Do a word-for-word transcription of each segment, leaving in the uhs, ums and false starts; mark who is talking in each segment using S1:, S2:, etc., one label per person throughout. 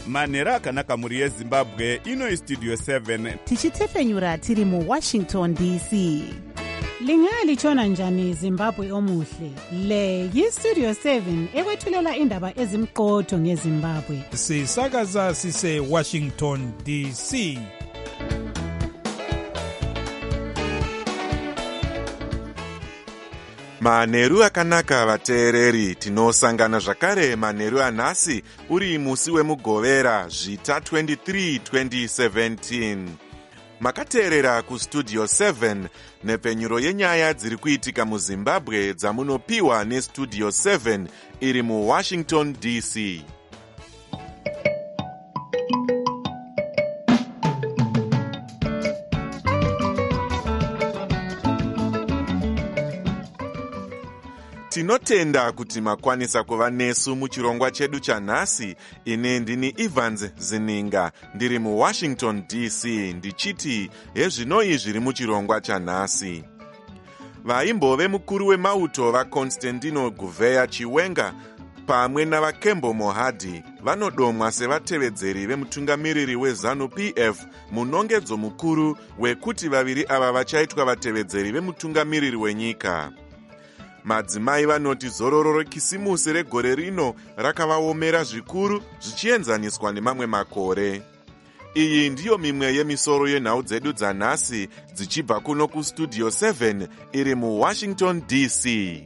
S1: manheru akanaka mhuri yezimbabwe. Ino istudio seven
S2: tichitefenyura tiri muwashington D C.
S3: Lingalitshona njani Zimbabwe omuhle? Le yistudio seven ekwethulela indaba ezimqotho ngeZimbabwe.
S4: Sisakaza sise Washington D C.
S5: Manheru akanaka vateereri, tinosangana zvakare manheru anhasi uri musi wemugovera zvita twenty-three twenty seventeen. Makateerera kustudio seven nepfenyuro yenyaya dziri kuitika muZimbabwe dzamunopiwa nestudio seven iri muWashington D C. Tinotenda kuti makwanisa kuva nesu muchirongwa chedu chanhasi. Ine ndini Evans Zininga ndiri muWashington D C ndichiti hezvinoi zviri muchirongwa chanhasi. Vaimbove mukuru wemauto vaConstantino Gouveia Chiwenga pamwe navaKembo Mohadi vanodomwa sevatevedzeri vemutungamiriri weZanu-P F munongedzo mukuru wekuti vaviri ava vachaitwa vatevedzeri vemutungamiriri wenyika. Madzimai vanoti zororo rekisimusi regore rino rakavaomera zvikuru zvichienzaniswa nemamwe makore. Iyi ndiyo mimwe yemisoro yenhau dzedu dzanhasi dzichibva kuno kustudio seven iri muWashington D C.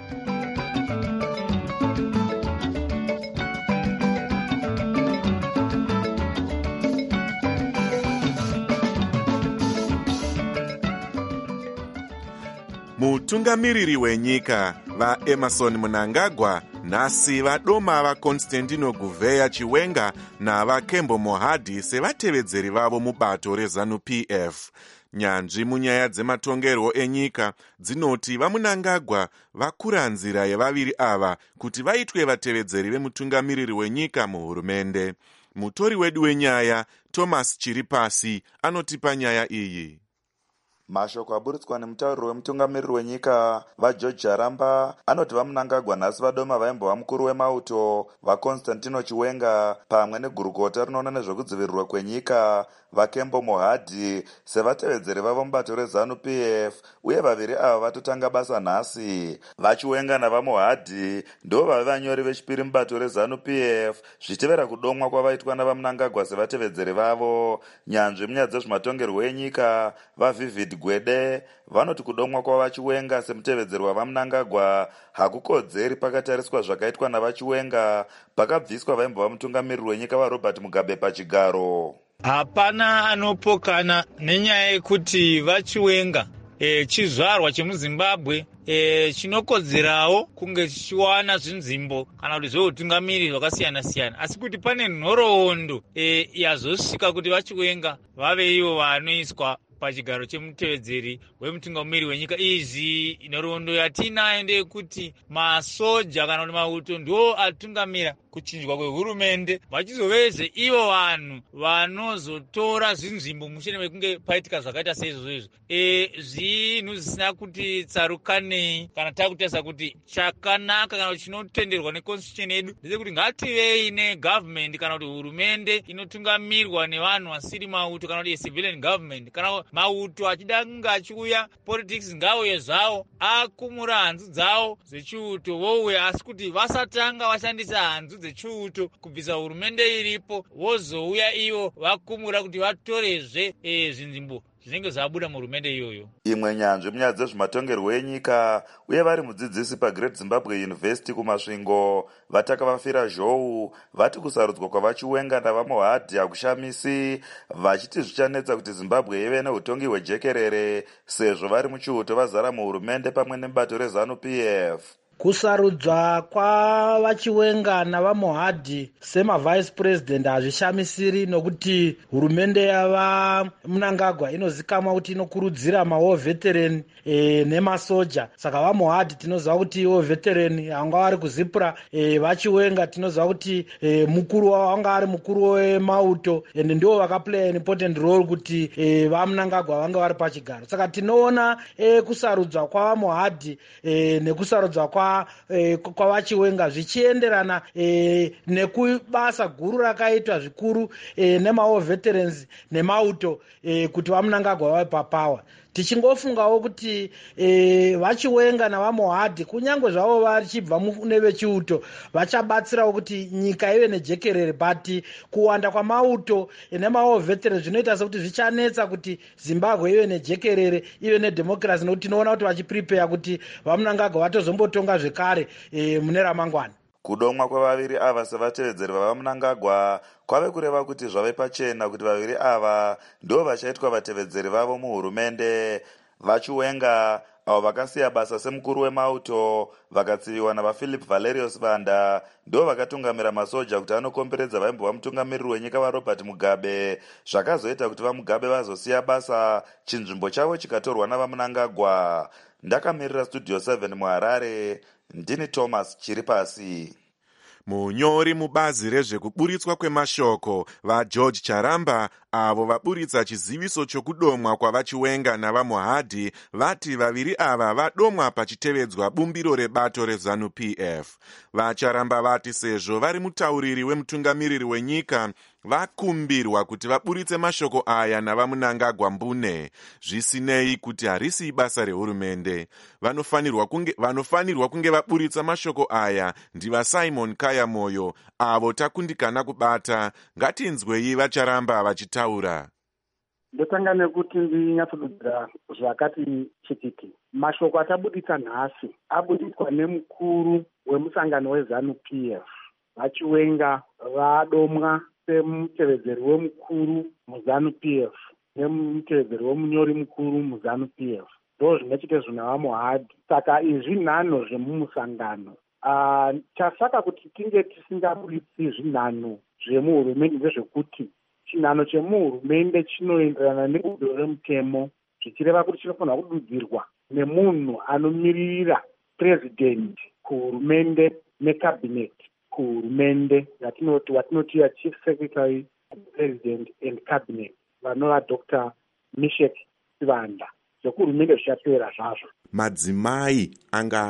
S5: Mutungamiriri wenyika vaEmerson Mnangagwa nhasi vadoma vaConstantino Gouveia Chiwenga navaKembo Mohadi sevatevedzeri vavo mubato reZanu-P F. Nyanzvi munyaya dzematongerwo enyika dzinoti vaMnangagwa vakura nzira yevaviri ava kuti vaitwe vatevedzeri vemutungamiriri wenyika muhurumende. Mutori wedu wenyaya Thomas Chiripasi anotipa nyaya iyi.
S6: Mashoko aburitswa nemutauriri wemutungamiriri wenyika vaGeorge Jaramba anoti vaMnangagwa nhasi vadoma vaimbova mukuru wemauto vaConstantino Chiwenga pamwe negurukota rinoona nezvekudzivirirwa kwenyika vaKembo Mohadi sevatevedzeri vavo mubato reZanu-P F, uye vaviri ava vatotanga basa nhasi. VaChiwenga navaMohadi ndo vave vanyori vechipiri mubato reZanu-P F zvichitevera kudomwa kwavaitwa navaMnangagwa sevatevedzeri vavo. Nyanzvi munyaya dzezvematongerwo enyika vaVivid Gwede vanoti kudomwa kwavaChiwenga semutevedzeri wavaMnangagwa hakukodzeri pakatariswa zvakaitwa navaChiwenga pakabviswa vaimbova mutungamiriri wenyika vaRobert Mugabe pachigaro.
S7: Hapana anopokana nenyaya yekuti vaChiwenga e, chizvarwa chemuZimbabwe e, chinokodzerawo kunge chichiwana zvinzvimbo kana kuti zveutungamiriri zvakasiyana siyana, asi kuti pane nhoroondo e, yazosvika kuti vaChiwenga vave ivo vanoiswa pachigaro chemutevedzeri wemutungamiriri wenyika. Izvi nhoroondo yatinayo ndeyekuti masoja kana kuti mauto ndo atungamira kuchinjwa kwehurumende, vachizoveze ivo vanhu vanozotora zvinzvimbo mushure mekunge paitika zvakaita seizvozvo izvo. E, zvinhu zvisina kuti tsarukanei kana takutarisa kuti chakanaka kana kuti chinotenderwa neconstitution yedu ndechekuti ngativei negovernment kana kuti hurumende inotungamirwa nevanhu vasiri mauto kana kuti civilian government. Kana mauto achida kunge achiuya politics ngauye zvawo akumura hanzu dzawo dzechiuto vouya, asi kuti vasatanga vashandisa hanzu dzechiuto kubvisa hurumende iripo vozouya ivo vakumura kuti vatorezve e, zvinzvimbo zvinenge zvabuda muhurumende iyoyo.
S6: Imwe nyanzvi munyaya dzezvematongerwo enyika uye vari mudzidzisi paGreat Zimbabwe University kumasvingo vataka vafira zhou vati kusarudzwa kwavaChiwenga navaMohadi hakushamisi, vachiti zvichanetsa kuti Zimbabwe ive neutongi hwejekerere sezvo vari muchiuto vazara muhurumende pamwe nebato reZanu-P F.
S8: Kusarudzwa kwavaChiwenga navaMohadi semavice president hazvishamisiri nokuti hurumende yavaMnangagwa inozikamwa kuti inokurudzira mawo veteran e, nemasoja. Saka vaMohadi tinoziva kuti ivo veteran vanga vari kuzipura, e, vaChiwenga tinoziva kuti e, mukuru wavo vanga vari mukuru wemauto ende ndivo vakaplay an important role kuti e, vaMnangagwa vanga vari pachigaro. Saka tinoona e, kusarudzwa kwavaMohadi e, nekusarudzwa kwa kwavachiwenga kwa zvichienderana e, nekubasa guru rakaitwa zvikuru e, nemawo veterans nemauto e, kuti vamunangagwa vave papawa. Tichingofungawo kuti e, vachiwenga navamohadhi kunyange zvavo vachibva mune vechiuto vachabatsirawo kuti nyika ive nejekerere, but kuwanda kwamauto nemawo veterans zvinoita sekuti zvichanetsa kuti Zimbabwe ive nejekerere ive nedemocracy, nokuti tinoona kuti vachiprepare kuti vamunangagwa vatozombotonga zvekare e, mune ramangwana.
S6: Kudomwa kwevaviri ava sevatevedzeri vavamunangagwa kwave kureva kuti zvave pachena kuti vaviri ava ndo vachaitwa vatevedzeri vavo muhurumende. Vachiwenga avo vakasiya basa semukuru wemauto vakatsiviwa navaphilip Valerius Banda ndo vakatungamira masoja kuti anokomberedza vaimbova mutungamiriri wenyika vaRobert Mugabe, zvakazoita kuti vaMugabe vazosiya basa chinzvimbo chavo chikatorwa navamunangagwa. Ndakamirira Studio seven muHarare, ndini Thomas Chiripasi.
S5: Munyori mubazi rezvekuburitswa kwemashoko vaGeorge Charamba avo vaburitsa chiziviso chokudomwa kwavachiwenga navamohadhi vati vaviri ava vadomwa pachitevedzwa bumbiro rebato reZANU P F. VaCharamba vati sezvo vari mutauriri wemutungamiriri wenyika vakumbirwa kuti vaburitse mashoko aya navamunangagwa mbune, zvisinei kuti harisi basa rehurumende. Vanofanirwa kunge, vanofanirwa kunge vaburitsa mashoko aya ndiva Simon Kaya Moyo avo takundikana kubata. Ngatinzwei vaCharamba vachitaura.
S9: Ndotanga nekuti ndinyatsodudzira zvakati chitiki. Mashoko atabuditsa nhasi abuditswa nemukuru wemusangano weZANU P F. Vachiwenga vadomwa semutevedzeri wemukuru muZANU P F nemutevedzeri wemunyori mukuru muZANU P F. Ndo zvinechitezvo navamohadhi. Saka izvi nhanho zvemumusangano. Uh, chasaka kuti tinge tisingabuditsi zvinhanho zvemuhurumende ndezvekuti chinhanho chemuhurumende chinoenderana nebudo remutemo, zvichireva kuti chinofanira kududzirwa nemunhu anomiririra president kuhurumende necabinet kuhurumende, yatinoti watinoti ya chief secretary president and cabinet, vanova Doctor Mishek Sivanda. Zvekuhurumende zvichapera zvazvo.
S5: Madzimai anga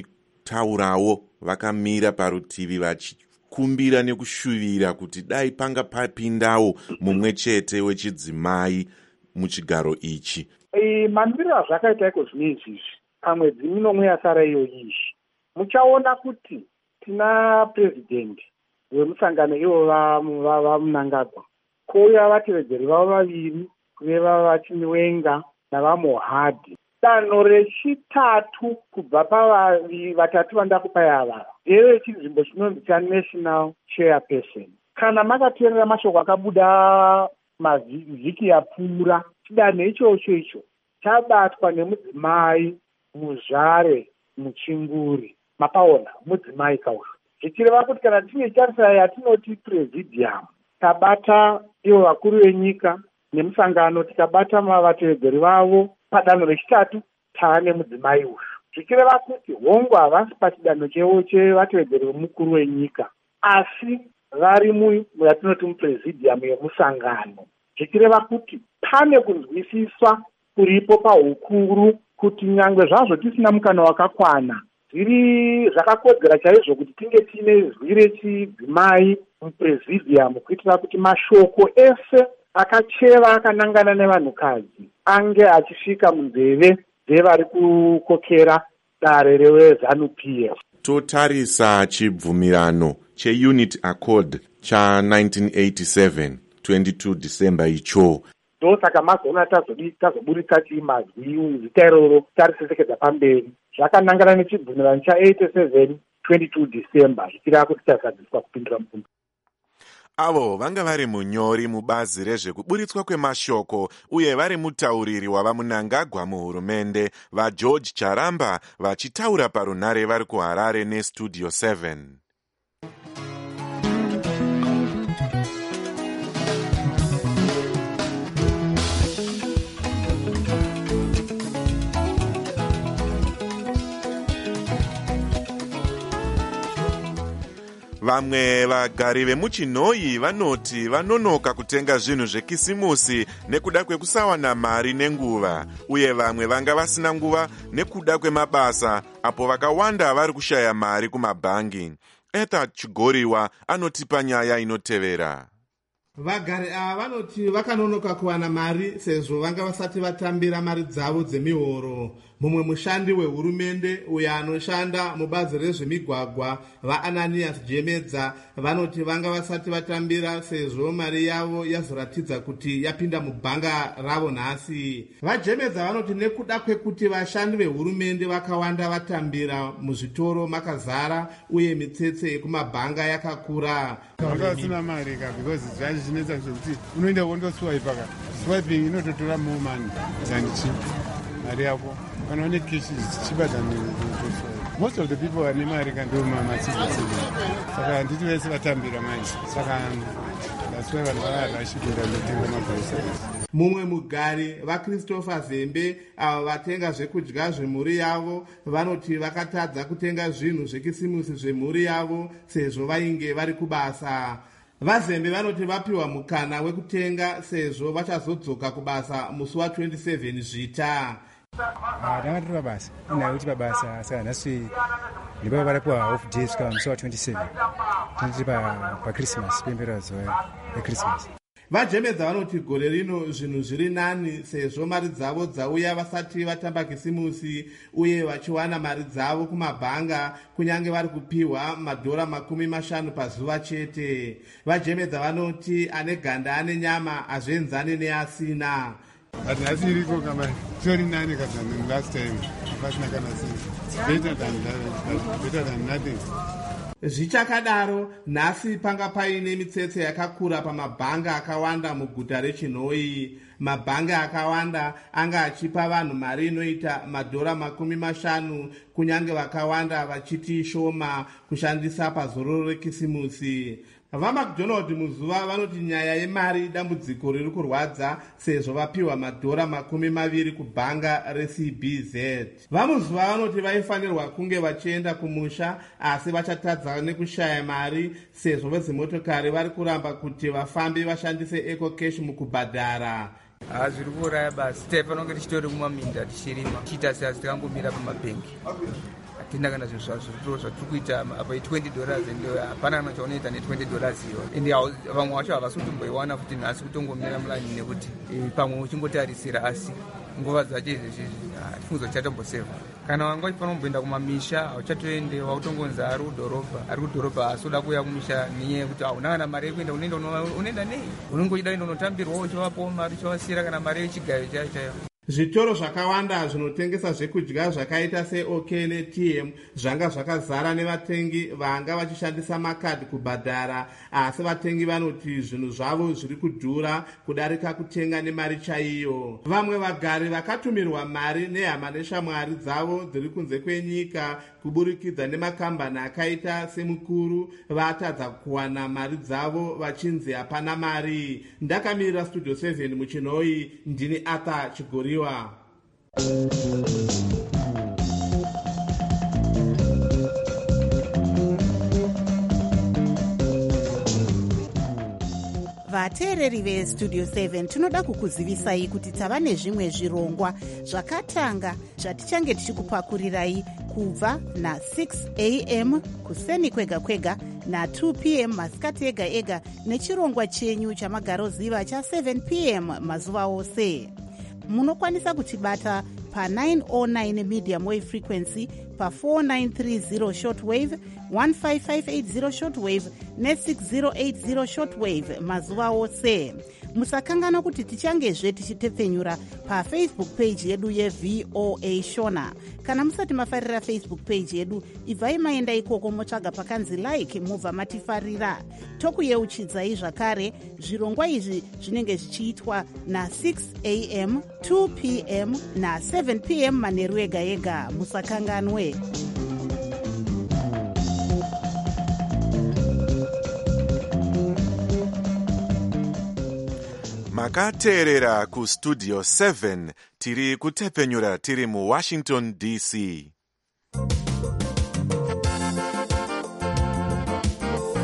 S5: achitaurawo vakamira parutivi vachikumbira nekushuvira kuti dai panga papindawo mumwe chete wechidzimai muchigaro ichi.
S9: E, mamiriro azvakaita iko zvine izvizvi pamwedzi minomwe yasara iyo izvi muchaona kuti tina president wemusangano ivo vamunangagwa kouya vatevedzeri vavo vaviri kureva vachiwenga navamohadhi. Danho rechitatu kubva pavavi vatatu vandakupai ava ndeve chinzvimbo chinonzi chaNational Chairperson. Kana makateerera mashoko akabuda mavhiki yapfuura, chidanho ichocho icho chabatwa nemudzimai muzvare muchinguri. Mapaona mudzimai kauyo, zvichireva kuti kana tine tarisa yatinoti presidium tabata ivo vakuru venyika nemusangano, tikabata vatevedzeri vavo padanho rechitatu taane mudzimai uyu, zvichireva kuti hongu havasi pachidanho chevo chevatevedzeri vemukuru wenyika asi vari muyatinoti mupresidium yemusangano, zvichireva kuti pane kunzwisiswa kuripo paukuru kuti nyangwe zvazvo tisina mukana wakakwana zviri zvakakodzera chaizvo kuti tinge tiine zwi rechidzimai mupresidium kuitira kuti mashoko ese akacheva akanangana nevanhukadzi ange achisvika munzeve dzevari kukokera dare reweZANU P F.
S5: Totarisa chibvumirano cheUnity Accord cha nineteen eighty-seven twenty-two December icho.
S9: Ndosaka mazoona tazoburitsa chimazwi zita iroro tarisesekedza pamberi zvakanangana nechibvumirano cha eighty-seven twenty-two December zvichireva kuti tazadziswa kupindura mubvunzo.
S5: Avo vanga vari munyori mubazi rezvekuburitswa kwemashoko uye vari mutauriri wavamunangagwa muhurumende vaGeorge Charamba vachitaura parunhare vari kuHarare neStudio seven. Vamwe vagari vemuchinhoi vanoti vanonoka kutenga zvinhu zvekisimusi nekuda kwekusawana mari nenguva, uye vamwe vanga vasina nguva nekuda kwemabasa, apo vakawanda vari kushaya mari kumabhangi. Etha Chigoriwa anotipa nyaya inotevera.
S10: Vagari ava vanoti vakanonoka kuwana mari sezvo vanga vasati vatambira mari dzavo dzemihoro. Mumwe mushandi wehurumende uyo anoshanda mubazi rezvemigwagwa vaAnanias Jemedza vanoti vanga vasati vatambira sezvo mari yavo yazoratidza kuti yapinda mubhanga ravo nhasi. VaJemedza vanoti nekuda kwekuti vashandi vehurumende vakawanda vatambira, muzvitoro makazara uye mitsetse yekumabhanga yakakura.
S11: Vakasina mari ka because zvanzi zvinetsa zvekuti unoenda kundoswipe ka swiping inototora more money than cheap mari yako kana une cash cheaper than most of the people are nemari kando mamatsi saka nditi vese vatambira manje saka that's why vanhu varashikira kutenga mabhayisikiri.
S10: Mumwe mugari vaChristopher Zembe avo vatenga zvekudya zvemhuri yavo vanoti vakatadza kutenga zvinhu zvekisimusi zvemhuri yavo sezvo vainge vari kubasa. VaZembe vanoti vapiwa mukana wekutenga sezvo vachazodzoka kubasa musi wa twenty-seven zvita.
S12: Ndanga tiri pabasa inayo kuti pabasa saka nhasi ndibava varapiwa off day kusvika musi wa twenty-seven tiri paChristmas pembera zuva reChristmas.
S10: VaJemedza vanoti gore rino zvinhu zviri nani sezvo mari dzavo dzauya vasati vatamba kisimusi uye vachiwana mari dzavo kumabhanga kunyange vari kupiwa madhora makumi mashanu pazuva chete. VaJemedza vanoti ane ganda ane nyama hazvienzani neasina.
S11: But nhasi iriko kama tori nani kazana last time pasina kana sinzi better than better than nothing.
S10: Zvichakadaro nhasi panga paine mitsetse yakakura pamabhanga akawanda muguta reChinhoi. Mabhanga akawanda anga achipa vanhu mari inoita madhora makumi mashanu kunyange vakawanda vachiti shoma kushandisa pazororo rekisimusi. VaMcDonald muzuva vanoti nyaya yemari dambudziko riri kurwadza sezvo vapiwa madhora makumi maviri kubhanga reC B Z. VaMuzuva vanoti vaifanirwa kunge vachienda kumusha asi vachatadza nekushaya mari sezvo vezimotokari vari kuramba kuti vafambi vashandise EcoCash mukubhadhara.
S13: Zviri kuuraya basi taifanonge tichitori mumaminda tichirima tichiita seasi tikangomira pamabhengi. Hatina kana zvinhu zvazvo zvatiri kuita apa twenty dollars ende hapana kana chaunoita ne-twenty dollars iyo ende vamwe vacho havasi kutomboiwana futi nhasi kutongomira mulani nekuti pamwe uchingotarisira asi nguva dzacho izvezvi tifungidzo tichatomboseva. Kana wanga uchifanira kumboenda kumamisha hauchatoende wautongonzi ari kudhorobha ari kudhorobha asi uda kuuya kumisha nenyaya yekuti hauna kana mari yekuenda unoenda unoenda nei unenge uchida enda unotambirwawo uchivapawo mari uchivasiyira kana mari yechigayo chaiyo chaiyo.
S10: Zvitoro zvakawanda zvinotengesa zvekudya zvakaita seOK neT M zvanga zvakazara nevatengi vanga vachishandisa makadhi kubhadhara, asi vatengi vanoti zvinhu zvavo zviri kudhura kudarika kutenga nemari chaiyo. Vamwe vagari vakatumirwa mari nehama neshamwari dzavo dziri kunze kwenyika kuburikidza nemakambani akaita semukuru vatadza kuwana mari dzavo vachinzi hapana mari. Ndakamirira Studio seven muChinhoi, ndini Etha Chigoriwa.
S2: Vateereri veStudio seven tinoda kukuzivisai kuti tava nezvimwe zvirongwa zvakatanga zvatichange tichikupakurirai kubva na-six a m kuseni kwega kwega na-two p m masikati ega ega nechirongwa chenyu chamagaroziva cha-seven p m mazuva ose. Munokwanisa kutibata pa-nine oh nine medium wave frequency, pa-four nine three zero shortwave, one five five eight zero shortwave ne-six oh eight zero shortwave mazuva ose. Musakangana kuti tichangezve tichitepfenyura paFacebook page yedu yeV O A Shona. Kana musati mafarira Facebook page yedu, ibvai maenda ikoko motsvaga pakanzi like mubva matifarira. Tokuyeuchidzai zvakare zvirongwa izvi zvinenge zvichiitwa na-six a m, two p m na-seven p m manheru ega ega. Musakanganwe.
S5: Makateerera kuStudio seven tiri kutepfenyura tiri muWashington D C.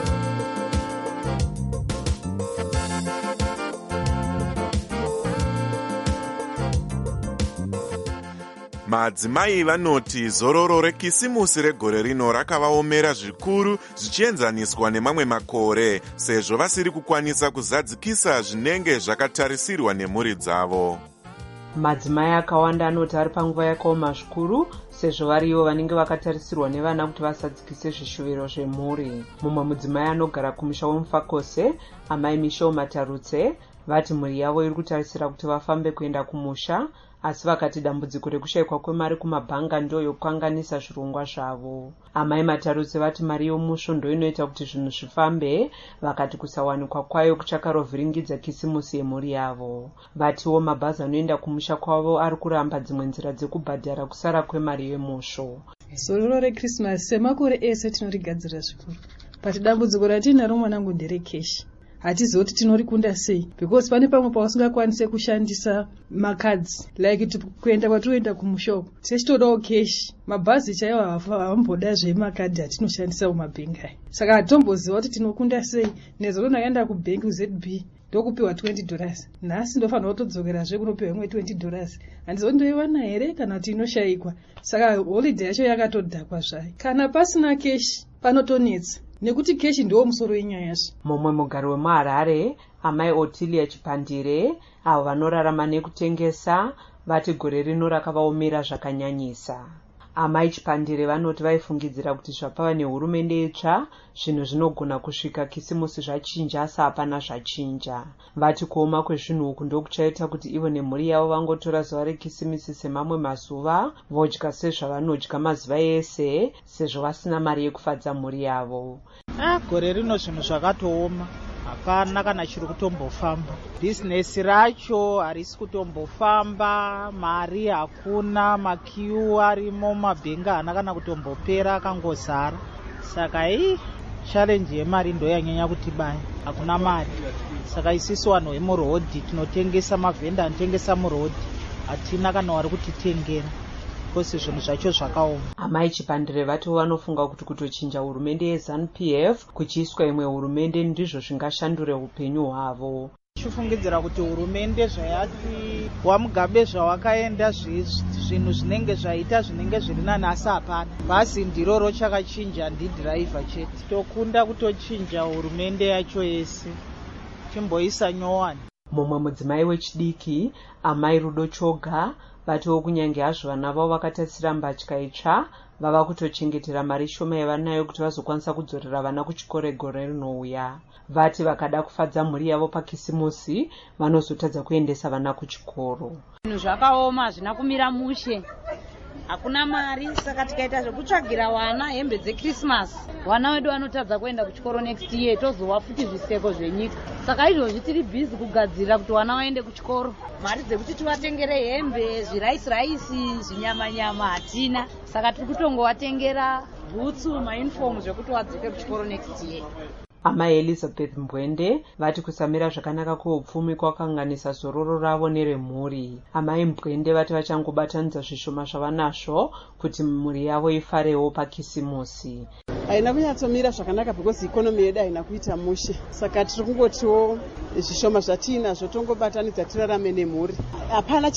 S5: Madzimai vanoti zororo rekisimusi regore rino rakavaomera zvikuru zvichienzaniswa nemamwe makore, sezvo vasiri kukwanisa kuzadzikisa zvinenge zvakatarisirwa nemhuri dzavo.
S14: Madzimai akawanda anoti ari panguva yakaoma zvikuru, sezvo varivo vanenge vakatarisirwa nevana kuti vasadzikise zvishuviro zvemhuri. Mumwe mudzimai anogara kumusha wemufakose, amai Misho Matarutse, vati mhuri yavo iri kutarisira kuti vafambe kuenda kumusha, asi vakati dambudziko rekushayikwa kwemari kumabhanga ndiyo yokukanganisa zvirongwa zvavo. Amai Matarutse vati mari yomusho ndo inoita kuti zvinhu zvifambe, vakati kusawanikwa kwayo kuchakarovhiringidza kisimusi yemhuri yavo. Vatiwo mabhazi anoenda kumusha kwavo ari kuramba dzimwe nzira dzekubhadhara kusara kwemari yemusho.
S15: Zororo reKrismasi semakore ese tinorigadzira zvikuru, pati dambudziko ratinaro mwanangu nderekeshi. Hatizoti tinorikunda sei, because pane pamwe pausingakwanise kushandisa makadzi like kuenda kwatoenda kumushoko tichitodawo keshi. Mabhazi chaiwo havamboda zvemakadhi atinoshandisa mumabhengi. Saka hatomboziva kuti tinokunda sei. Nezuro ndakaenda kubhengi kuZ B ndokupiwa twenty dollars. Nhasi ndofanira kutodzokerazve kunopiwa imwe twenty dollars. Handizo ndoiwana here kana kuti inoshayikwa. Saka holiday yacho yakatodhakwa zvayo. Kana pasina keshi panotonetsa, nekuti keshi ndiwo musoro wenyaya yacho.
S14: Mumwe mugari wemuHarare, amai Otilia Chipandire, avo vanorarama nekutengesa, vati gore rino rakavaomera zvakanyanyisa. Amai Chipandire vanoti vaifungidzira kuti zvapava nehurumende itsva, zvinhu zvinogona kusvika kisimusi zvachinja asi hapana zvachinja. Vati kuoma kwezvinhu uku ndokuchaita kuti ivo nemhuri yavo vangotora zuva rekisimisi semamwe mazuva, vodya sezvavanodya mazuva ese, sezvo vasina mari yekufadza mhuri yavo.
S16: Ah, gore rino zvinhu zvakatooma, hapana kana chiri kutombofamba. Bhizinesi racho harisi kutombofamba, mari hakuna, makiu arimo, mabhengi haana kana kutombopera, akangozara. Saka hii challenge yemari ndo yanyanya kutibaya, hakuna mari. Saka isisi vanhu vemurodhi tinotengesa, mavhenda anotengesa murodhi, hatina kana wari kutitengera. Kosi zvinhu zvacho zvakaoma.
S14: Amai Chipandire vati vanofunga kuti kutochinja hurumende yeZANU P F kuchiiswa imwe hurumende ndizvo zvingashandure upenyu hwavo.
S16: Chifungidzira kuti hurumende zvayati wamugabe zvawakaenda zvinhu zvinenge zvaita zvinenge zviri nani, asi hapana. Bhazi ndiroro chakachinja ndidhiraivha chete. Tokunda kutochinja hurumende yacho yese, chimboisa nyowani.
S14: Mumwe mudzimai wechidiki, amai Rudo Choga, vatiwo kunyange hazvo vana vavo vakatarisira mbatya itsva, vava kutochengetera mari shoma yavanayo kuti vazokwanisa kudzorera vana kuchikoro gore rinouya. Vati vakada kufadza mhuri yavo pakisimusi, vanozotadza kuendesa vana kuchikoro.
S17: Zvinhu zvakaoma, hazvina kumira mushe. Hakuna mari, saka tikaita zvekutsvagira wana hembe dzeKrismasi, vana vedu vanotadza kuenda kuchikoro next year, tozowa futi zviseko zvenyika. Saka izvozvi tiri bhizi kugadzirira kuti vana vaende kuchikoro. Mari dzekuti tivatengere hembe, zviraisi raisi, zvinyama-nyama hatina. Saka tiri kutongovatengera bhutsu, maunifomu zvekuti vadzoke kuchikoro next year.
S14: Amai Elizabeth Mbwende vati kusamira zvakanaka kweupfumi kwakanganisa zororo ravo neremhuri. Amai Mbwende vati vachangobatanidza zvishoma zvavanazvo kuti mhuri yavo ifarewo pakisimusi.
S18: Haina kunyatsomira zvakanaka because ikonomi yedu haina kuita mushe. Saka tiri kungotiwo zvishoma zvatinazvo tongobatanidza tirarame nemhuri. Hapana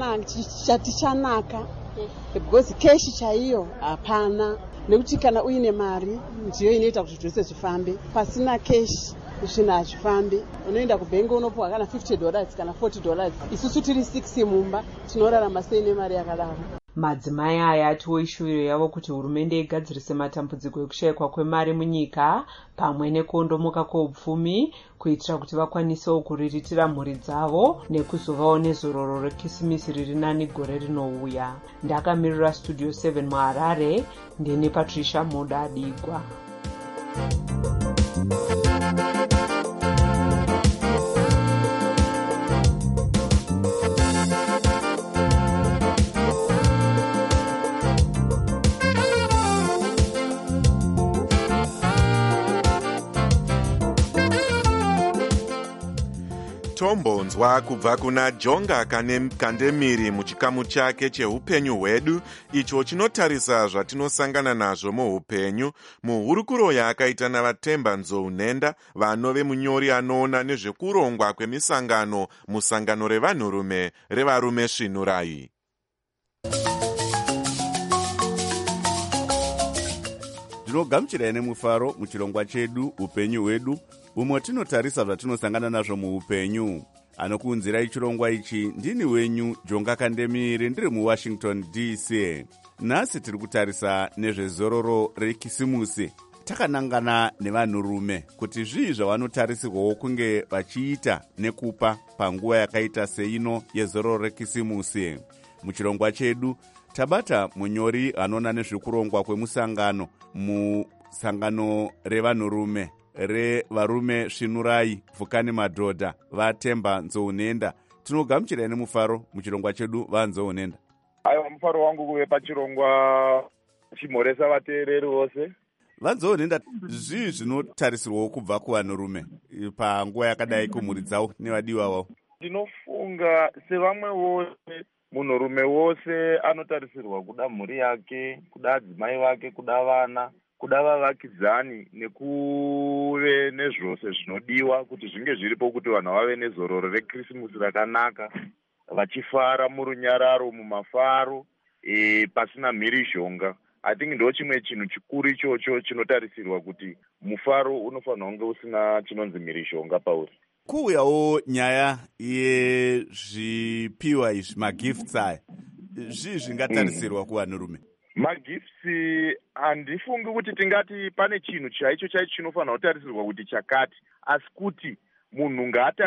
S18: chichatichanaka because keshi chaiyo hapana. Nekuti kana uine mari ndiyo inoita kuti zvose zvifambe. Pasina keshi zvinhu hazvifambi. Unoenda kubhengi unopuwa kana fifty dollars kana forty dollars. Isusu tiri six mumba tinorarama sei nemari yakadaro.
S14: Madzimai aya atiwo ishuviro yavo kuti hurumende igadzirise matambudziko ekushayikwa kwemari munyika pamwe nekuondomoka kweupfumi kuitira kuti vakwanisewo kuriritira mhuri dzavo nekuzovawo nezororo rekisimisi riri nani gore rinouya. Ndakamirira Studio seven muHarare, ndine Patricia Muda Digwa.
S5: Tombonzwa kubva kuna Jonga Kandemiri muchikamu chake cheupenyu hwedu, icho chinotarisa zvatinosangana nazvo muupenyu, muhurukuro yaakaita navatemba Nzou Nhenda, vanove munyori anoona nezvekurongwa kwemisangano musangano revanhurume revarume Svinurai.
S1: tinogamuchirai nemufaro muchirongwa chedu upenyu hwedu, umwe tinotarisa zvatinosangana nazvo muupenyu. Anokuunzirai chirongwa ichi ndini wenyu Jonga Kandemiri, ndiri muwashington D C. Nhasi tiri kutarisa nezvezororo rekisimusi. Takanangana nevanhurume kuti zvii zvavanotarisirwawo kunge vachiita nekupa panguva yakaita seino yezororo rekisimusi. Muchirongwa chedu tabata munyori anoona nezvekurongwa kwemusangano musangano revanhurume revarume Svinurai Vhukani Madhodha vaTemba Nzounenda. Tinogamuchirai nemufaro muchirongwa chedu vaNzounenda.
S19: Aiwa, mufaro wangu kuve pachirongwa chimhoresa vateereri vose.
S1: VaNzounenda, zvii zvinotarisirwawo kubva kuvanhurume panguva yakadai kumhuri dzavo nevadiwa vavo?
S19: Ndinofunga sevamwe vose, munhurume wose anotarisirwa kuda mhuri yake, kuda adzimai vake, kuda vana, kuda vavakidzani, nekuve nezvose zvinodiwa kuti zvinge zviripo kuti vanhu vave nezororo rekirisimusi rakanaka, vachifara murunyararo, mumafaro, e, pasina mhirizhonga. I think ndo chimwe chinhu chikuru ichocho chinotarisirwa kuti mufaro unofanira kunge usina chinonzi mhirizhonga pauri.
S1: Kuuyawo nyaya yezvipiwa izvi, magifts aya, zvii zvingatarisirwa mm. kuvanhurume?
S19: Magifts handifungi kuti tingati pane chinhu chaicho chaicho chinofanira kutarisirwa kuti chakati, asi kuti munhu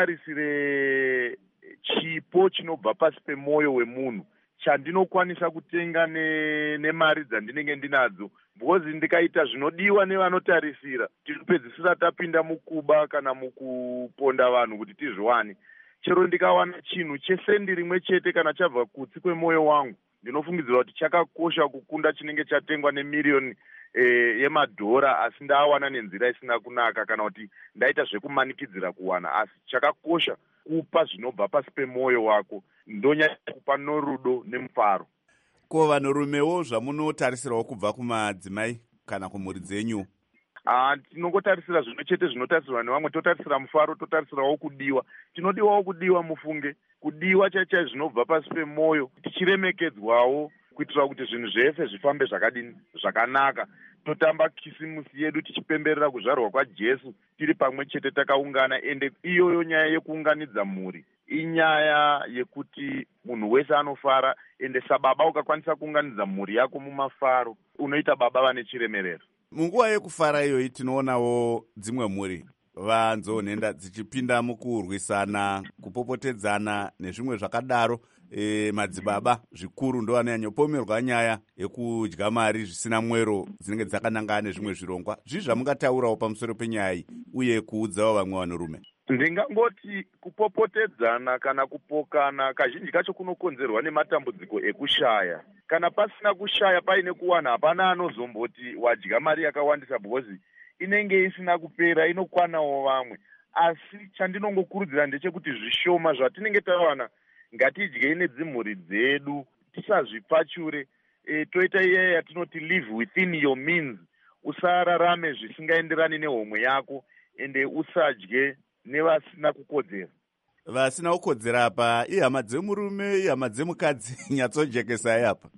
S19: ngaatarisire chipo chinobva pasi pemwoyo wemunhu chandinokwanisa kutenga nemari ne dzandinenge ndinadzo, because ndikaita zvinodiwa nevanotarisira tinopedzisira tapinda mukuba kana mukuponda vanhu kuti tizviwane. Chero ndikawana chinhu chesendi rimwe chete kana chabva kutsi kwemwoyo wangu, ndinofungidzira kuti chakakosha kukunda chinenge chatengwa nemiriyoni eh, yemadhora asi ndawana nenzira isina kunaka, kana kuti ndaita zvekumanikidzira kuwana. Asi chakakosha kupa zvinobva pasi pemwoyo wako, ndonyanya kupa norudo nemufaro.
S1: Ko vanhurumewo zvamunotarisirawo kubva kumadzimai kana kumhuri dzenyu?
S19: Ah, tinongotarisira zvino chete zvinotarisirwa nevamwe. Totarisira mufaro, totarisirawo kudiwa. Tinodiwawo kudiwa, mufunge kudiwa chaichai zvinobva pasi pemwoyo, tichiremekedzwawo kuitira kuti zvinhu zvese zvifambe zvakadini zvakanaka. Totamba kisimusi yedu tichipemberera kuzvarwa kwaJesu tiri pamwe chete takaungana. Ende iyoyo nyaya yekuunganidza mhuri inyaya yekuti munhu wese anofara, ende sababa ukakwanisa kuunganidza mhuri yako mumafaro unoita baba vane chiremerero.
S1: Munguva yekufara iyoyi tinoonawo dzimwe mhuri vaNzounenda dzichipinda mukurwisana, kupopotedzana nezvimwe zvakadaro. E, madzibaba zvikuru ndo anonyanyopomerwa nyaya yekudya mari zvisina mwero dzinenge dzakanangana nezvimwe zvirongwa. Zvii zvamungataurawo pamusoro penyaya iyi uye kuudzawo vamwe vanhurume?
S19: Ndingangoti kupopotedzana kana kupokana kazhinji kacho kunokonzerwa nematambudziko ekushaya. Kana pasina kushaya paine kuwana, hapana anozomboti wadya mari yakawandisa, because inenge isina kupera, inokwanawo vamwe. Asi chandinongokurudzira ndechekuti zvishoma zvatinenge tawana ngatidyei nedzimhuri dzedu, tisazvipachure. E, toita iye yatinoti live within your means. Usararame zvisingaenderani nehomwe yako, ende usadye nevasina kukodzera.
S1: Vasina kukodzera apa ihama dzemurume, ihama dzemukadzi, nyatsojekesai apa.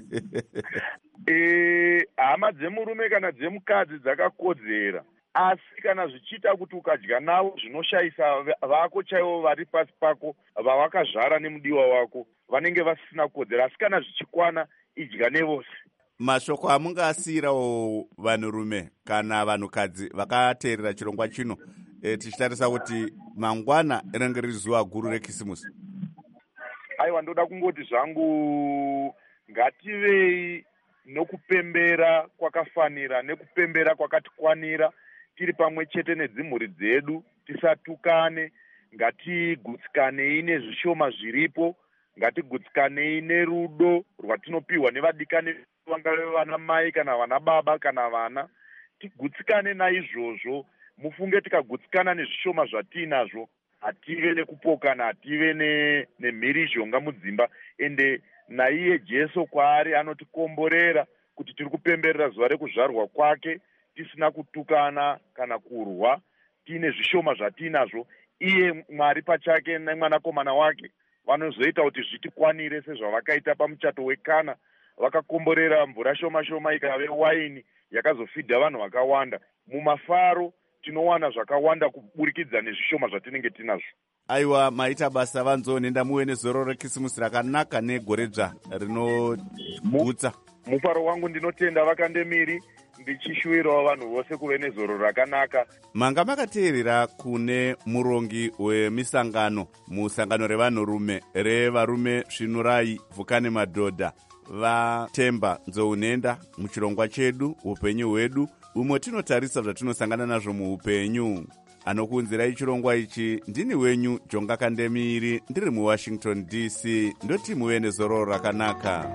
S19: e, hama dzemurume kana dzemukadzi dzakakodzera, asi kana zvichiita kuti ukadya navo zvinoshayisa vako chaivo vari pasi pako, vawakazvara nemudiwa wako, vanenge vasina kukodzera. Asi kana zvichikwana, idya nevose.
S1: Mashoko amungasiyirawo vanhurume kana vanhukadzi vakateerera chirongwa chino, e, tichitarisa kuti mangwana rinenge riri zuva guru rekisimusi?
S19: Aiwa, ndoda kungoti zvangu ngativei nokupembera kwakafanira, nekupembera kwakatikwanira, tiri pamwe chete nedzimhuri dzedu, tisatukane, ngatigutsikanei nezvishoma zviripo, ngatigutsikanei nerudo rwatinopiwa nevadikani vangave vana mai kana vana baba kana vana. Tigutsikane naizvozvo. Mufunge tikagutsikana nezvishoma zvatinazvo, hative nekupokana, hative nemhirizhonga mudzimba. Ende naiye Jesu kwaari anotikomborera kuti tiri kupemberera zuva rekuzvarwa kwake tisina kutukana kana kurwa, tiine zvishoma zvatinazvo. Iye Mwari pachake nemwanakomana wake vanozoita kuti zvitikwanire sezvavakaita pamuchato weKana, vakakomborera mvura shoma shoma ikave waini yakazofidha vanhu vakawanda. Mumafaro tinowana zvakawanda kuburikidza nezvishoma zvatinenge tinazvo.
S1: Aiwa, maita basa vanzonenda muwe nezoro rekisimusi rakanaka negore dzva rinogutsa.
S19: Mufaro wangu ndinotenda vakandemiri, ndichishuwirawo vanhu vose kuve nezoro rakanaka.
S1: Manga makateerera kune murongi wemisangano musangano revanhurume revarume Svinurai Vhukane Madhodha vaTemba Nzounenda muchirongwa chedu upenyu hwedu umwe tinotarisa zvatinosangana nazvo muupenyu. Anokuunzirai chirongwa ichi ndini wenyu Jonga Kandemiri, ndiri muWashington D C. Ndoti muve nezoro rakanaka.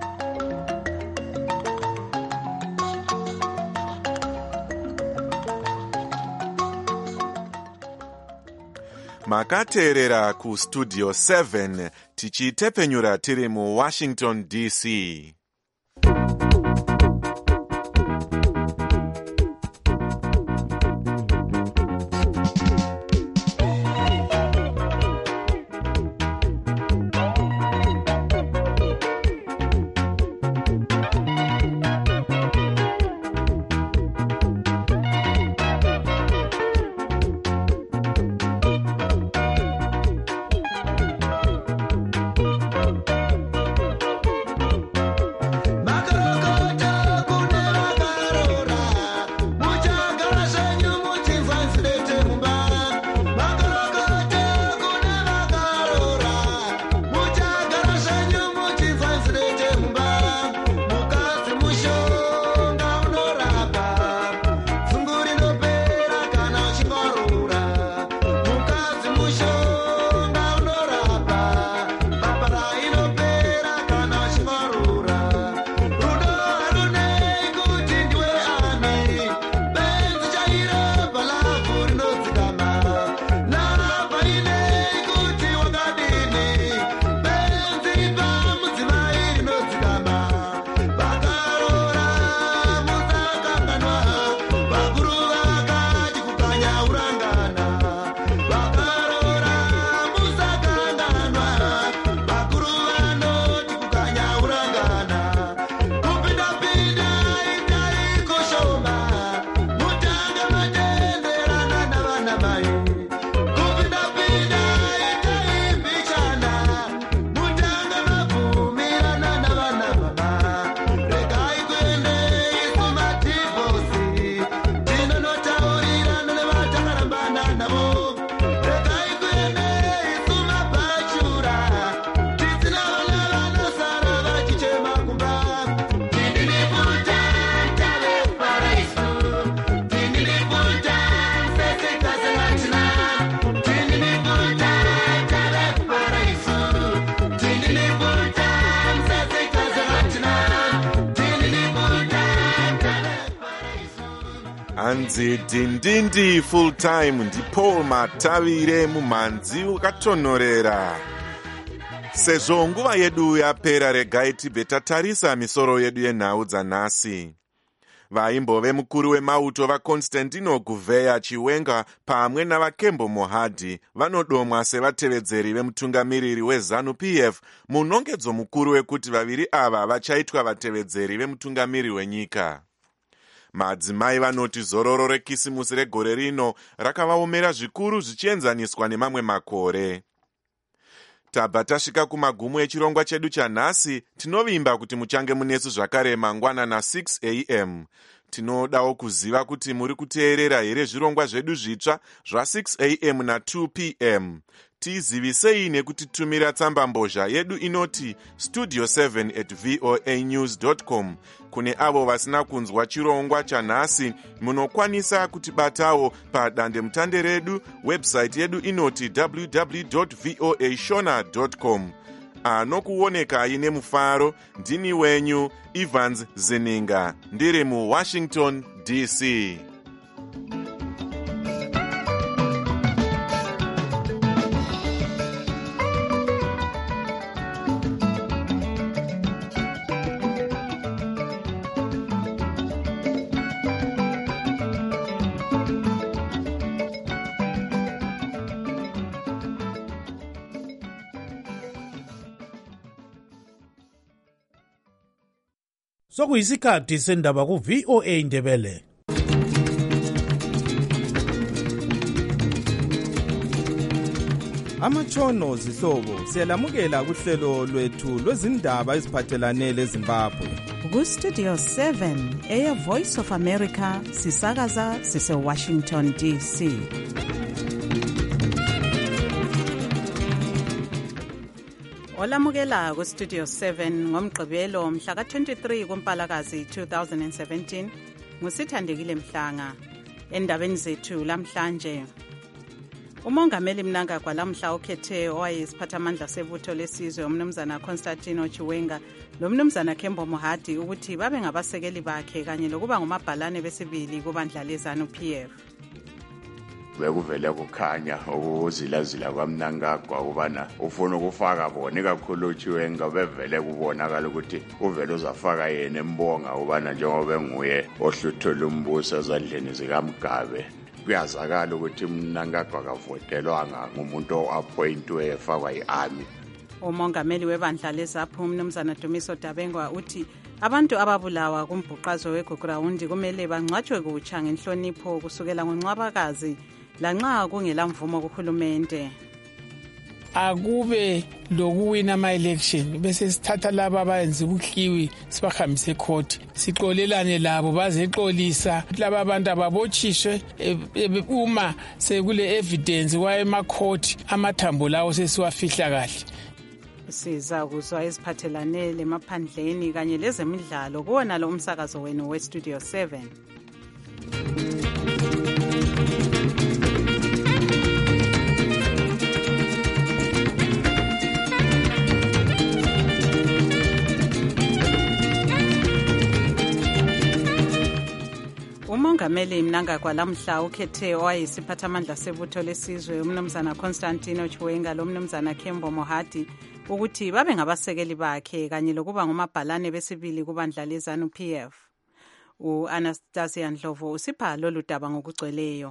S5: Makateerera kustudio seven tichitepenyura tiri muWashington D C. Hanzi dindindi full time ndipo matavire mumhanzi ukatonhorera. Sezvo nguva yedu yapera, regai tibve tatarisa misoro yedu yenhau dzanhasi. Vaimbove mukuru wemauto vaConstantino Gouveia Chiwenga pamwe navaKembo Mohadhi vanodomwa sevatevedzeri vemutungamiriri weZANU-P F munongedzo mukuru wekuti vaviri ava vachaitwa vatevedzeri vemutungamiriri wenyika. Madzimai vanoti zororo rekisimusi regore rino rakavaomera zvikuru zvichienzaniswa nemamwe makore. Tabva tasvika kumagumo echirongwa chedu chanhasi. Tinovimba kuti muchange munesu zvakare mangwanana six a m Tinodawo kuziva kuti muri kuteerera here zvirongwa zvedu zvitsva zva-six a m na two p m Tizivisei nekutitumira tsamba mbozha yedu inoti studio seven at voa news dot com. Kune avo vasina kunzwa chirongwa chanhasi, munokwanisa kutibatawo padande mutande redu. Website yedu inoti w w w dot voa shona dot com. Anokuonekai nemufaro ndini wenyu Evans Zininga, ndiri muWashington D C.
S4: sokuyisikhathi sendaba ku-V O A Ndebele.
S20: Amatshono zihlobo siyalamukela kuhlelo lwethu lwezindaba eziphathelane leZimbabwe.
S2: Ku-Studio seven eye Voice of America sisakaza sise-Washington D C. Olamukela ku-Studio seven ngomgqibelo mhla ka-twenty-three kuMpalakazi two thousand seventeen ngusithandekile Mhlanga. Endabeni zethu lamhlanje, umongameli Mnangagwa lamhla ukhethe owayesiphathamandla sebutho lesizwe umnumzana Constantino Chiwenga lomnumzana Kembo Mohadi ukuthi babe ngabasekeli bakhe kanye lokuba ngumabhalane besibili kubandla leZANU-P F.
S21: Bekuvele kukhanya ukuzilazila kwaMnangagwa ubana ufuna ukufaka bona kakhulu Chiwenga, bevele kubonakala ukuthi uvele uzafaka yena embonga ubana njengoba nguye ohluthola umbuso ezandleni zikaMgabe. Kuyazakala ukuthi Mnangagwa akavotelwanga ngumuntu o-appointwe efakwa yi-army.
S2: Umongameli webandla leZAPU umnumzana Dumiso Dabengwa uthi abantu ababulawa kumbhuqazo weGugurawundi kumele bangcwatshwe kutsha ngenhlonipho kusukela ngoNcwabakazi lanxa kungelamvumo kuhulumende.
S22: Akube lokuwina ama-election bese sithatha laba abayenza ubukhiwi sibahambise ecourt, sixolelane labo bazexolisa laba abantu ababotshiswe. Uma sekule evidence kwaye emacourt amathambo lawo sesiwafihla kahle.
S2: Siza kuzwa eziphathelane lemaphandleni kanye lezemidlalo kuwona lo umsakazo wenu we-Studio seven. Umongameli Mnangagwa lamhla ukhethe owayesiphathamandla sebutho lesizwe umnumzana Constantino Chiwenga lomnumzana Kembo Mohadi ukuthi babe ngabasekeli bakhe kanye lokuba ngumabhalane besibili kubandla leZANU-P F. U-Anastasia Ndlovu usipha lolu daba ngokugcweleyo.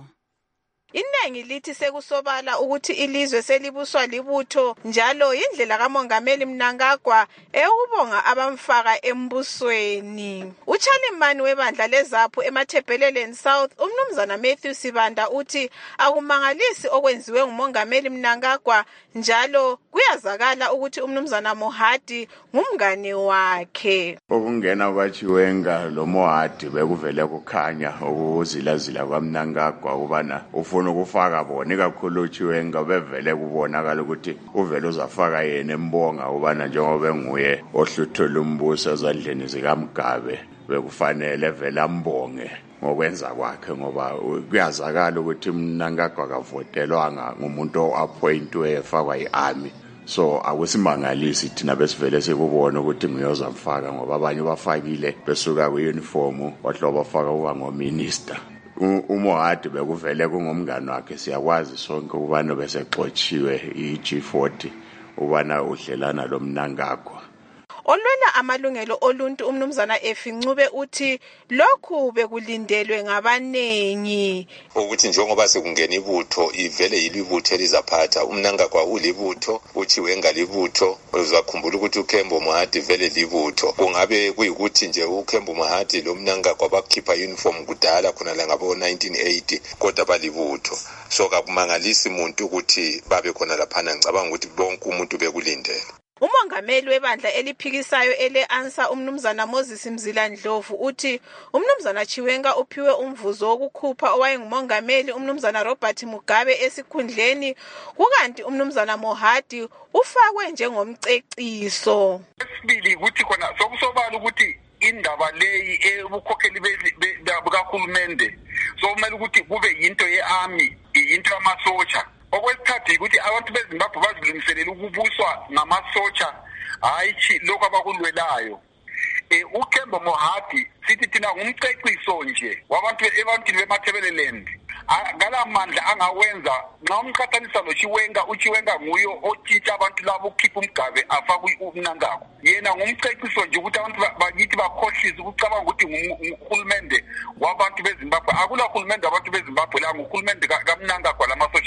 S23: Iningi lithi sekusobala ukuthi ilizwe selibuswa libutho njalo indlela kamongameli Mnangagwa eyokubonga abamfaka embusweni. Uchalimani webandla leZAPU eMathebheleleni South umnumzana Matthew Sibanda uthi akumangalisi okwenziwe ngumongameli Mnangagwa njalo kuyazakala ukuthi umnumzana Mohadi ngumngane wakhe.
S21: Ukungena kwaChiwenga lo Mohadi bekuvele kukhanya ukuzilazila kwaMnangagwa ubana ufuna ukufaka bona kakhulu Chiwenga, bevele kubonakala ukuthi uvele uzafaka yena embonga ubana njengoba nguye ohluthola umbuso ezandleni zikaMgabe bekufanele vele ambonge ngokwenza kwakhe, ngoba kuyazakala ukuthi Mnangagwa akavotelwanga ngumuntu o-appointwe efakwa yi-army. So akusimangalisi thina besivele sekubona ukuthi ngiyozamfaka ngoba abanye bafakile besuka kwi-uniform wahloba bafaka uba ngominister. Umohadi bekuvele kungumngane wakhe, siyakwazi sonke ubana besexotshiwe i-G forty ubana udlelana lo Mnangagwa.
S23: Olwela amalungelo oluntu umnumzana Efincube uthi lokhu bekulindelwe ngabanengi
S24: ukuthi njengoba sekungena ibutho ivele yilibutho elizaphatha uMnangagwa ulibutho, uChiwenga libutho, uzakhumbula ukuthi uKembo Mohadi vele libutho. Kungabe kuyikuthi nje uKembo Mohadi lo Mnangagwa bakhipha uniform kudala khona la ngabo nineteen eighty kodwa balibutho. So kakumangalisi umuntu ukuthi babe khona laphana, ngicabanga ukuthi bonke umuntu bekulindele.
S23: Umongameli webandla eliphikisayo ele-Ansa umnumzana Moses Mzila Ndlovu uthi umnumzana Chiwenga uphiwe umvuzo wokukhupha owayengumongameli umnumzana Robert Mugabe esikhundleni, kukanti umnumzana Mohadi ufakwe njengomceciso.
S25: Esibili ukuthi khona sokusobala ukuthi indaba leyi ebukhokheli bukahulumende so kumele ukuthi kube yinto ye-army, yinto yamasotsha. Okwesithathu ukuthi abantu beZimbabwe bazilungiselela ukubuswa ngamasotsha hayi lokho abakulwelayo. Eh uKembo Mohadi sithi thina ngumceciso nje wabantu ebantwini beMathebheleleni. Ngala mandla angawenza nxa umqhathanisa noChiwenga, uChiwenga nguyo otshitsha abantu labo ukhipha uMgabe afaka uMnangagwa. Yena ngumceciso nje ukuthi abantu bakithi bakhohlise ukucabanga ukuthi nguhulumende wabantu beZimbabwe. Akula hulumende wabantu beZimbabwe la nguhulumende kaMnangagwa lamasotsha.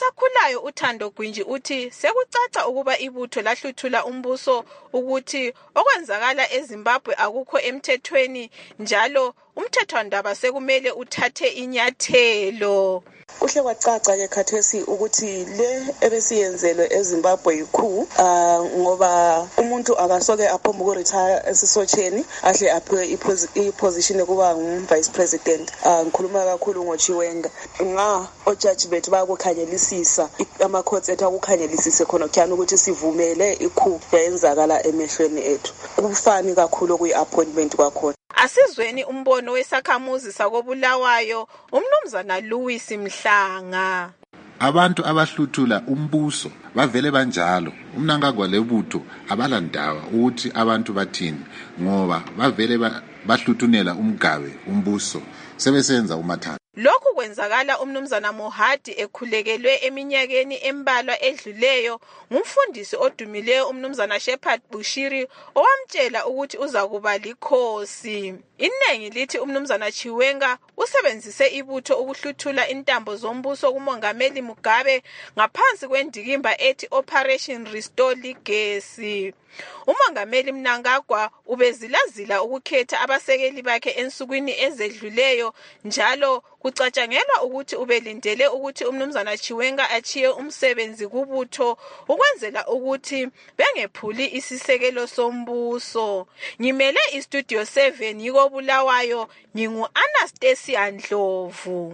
S23: Osakhulayo uThando Gwinji uthi sekucaca ukuba ibutho lahluthula umbuso ukuthi okwenzakala eZimbabwe akukho emthethweni njalo umthethwandaba sekumele uthathe inyathelo.
S3: Kuhle kwacaca ke khathesi ukuthi le ebesiyenzelwe eZimbabwe yikhu ngoba umuntu akasoke aphomba ukuretire esisotsheni ahle aphiwe iposition kuba ngumvice president. Ngikhuluma kakhulu ngoChiwenga nga ojaji bethu bayakukhanyelisisa ama-courts ethu akukhanyelisise khona kutyana ukuthi sivumele ikhu yayenzakala emehlweni ethu. Ubufani kakhulu kuyi-appointment kwakhona.
S23: Asizweni umbono wesakhamuzi sakobulawayo umnumzana Louis Mhlanga.
S6: Abantu abahluthula umbuso bavele banjalo. Umnangagwa lebutho abalandawa ukuthi abantu bathini ngoba bavele bahluthunela umgabe umbuso sebesenza umathanda.
S23: Lokhu kwenzakala umnumzana Mohadi ekhulekelwe eminyakeni embalwa edluleyo ngumfundisi odumileyo umnumzana Shepherd Bushiri owamtshela ukuthi uza kuba likhosi. Inengi lithi umnumzana Chiwenga usebenzise ibutho ukuhluthula intambo zombuso kumongameli Mugabe ngaphansi kwendikimba ethi Operation Restore Legacy. Umongameli Mnangagwa ubezilazila ukukhetha abasekeli bakhe ensukwini ezedluleyo njalo kucatshangelwa ukuthi ubelindele ukuthi umnumzana Chiwenga achiye umsebenzi kubutho ukwenzela ukuthi bengephuli isisekelo sombuso. Ngimele iStudio seven yiko Bulawayo ngingu Anastasia Ndlovu.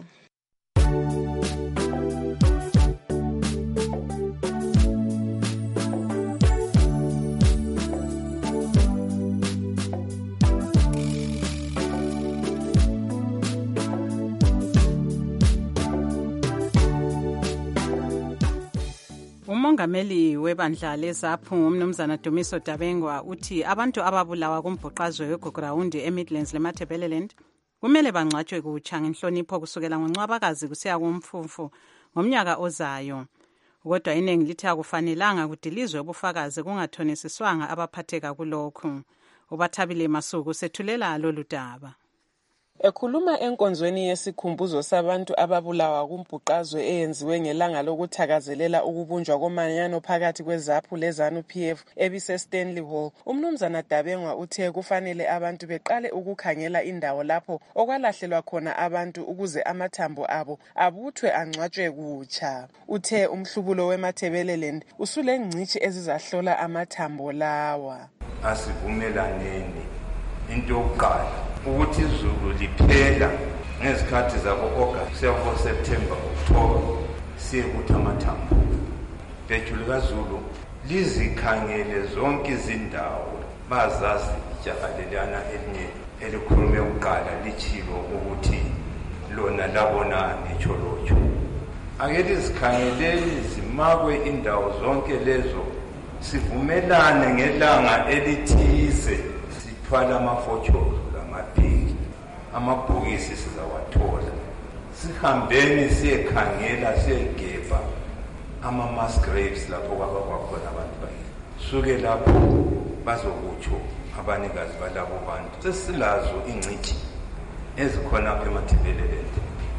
S2: Umongameli webandla leZAPU umnumzana Dumiso Dabengwa uthi abantu ababulawa kumbhuqazwe weGograwundi eMidlands leMatabeleland kumele bangcwatshwe kutsha ngenhlonipho kusukela ngoNcwabakazi kusiya kuMfumfu ngomnyaka ozayo. Kodwa iningi lithi akufanelanga kudilizwe ubufakazi kungathonisiswanga abaphatheka kulokhu. Ubathabile Masuku sethulela lolu daba.
S7: Ekhuluma enkonzweni yesikhumbuzo sabantu ababulawa kumbhuqazwe eyenziwe ngelanga lokuthakazelela ukubunjwa komanyano phakathi kweZAPU leZANU P F ebise Stanley Hall, umnumzana Dabengwa uthe kufanele abantu beqale ukukhangela indawo lapho okwalahlelwa khona abantu ukuze amathambo abo abuthwe angcwatshwe kutsha. Uthe umhlubulo weMatabeleland usulengcithi ezizahlola amathambo lawa.
S8: Asivumelaneni into yokuqala ukuthi izulu liphela ngezikhathi zabo August siya ku September October siye kuthi amathambo bethu likaZulu lizikhangele zonke izindawo bazazi ijakalelana elinye elikhulume ukuqala lichilo ukuthi lona labona necholocho ake lizikhangeleni zimakwe indawo zonke lezo sivumelane ngelanga elithize sithwala amafotshozo lamabhiki amabhokisi sizawathola sihambeni siyekhangela siyegebha ama-mass graves lapho kwakwakhona abantu bakithi suke lapho bazokutsho abanikazi balabo bantu sesilazo ingcithi ezikhona apha eMatabeleland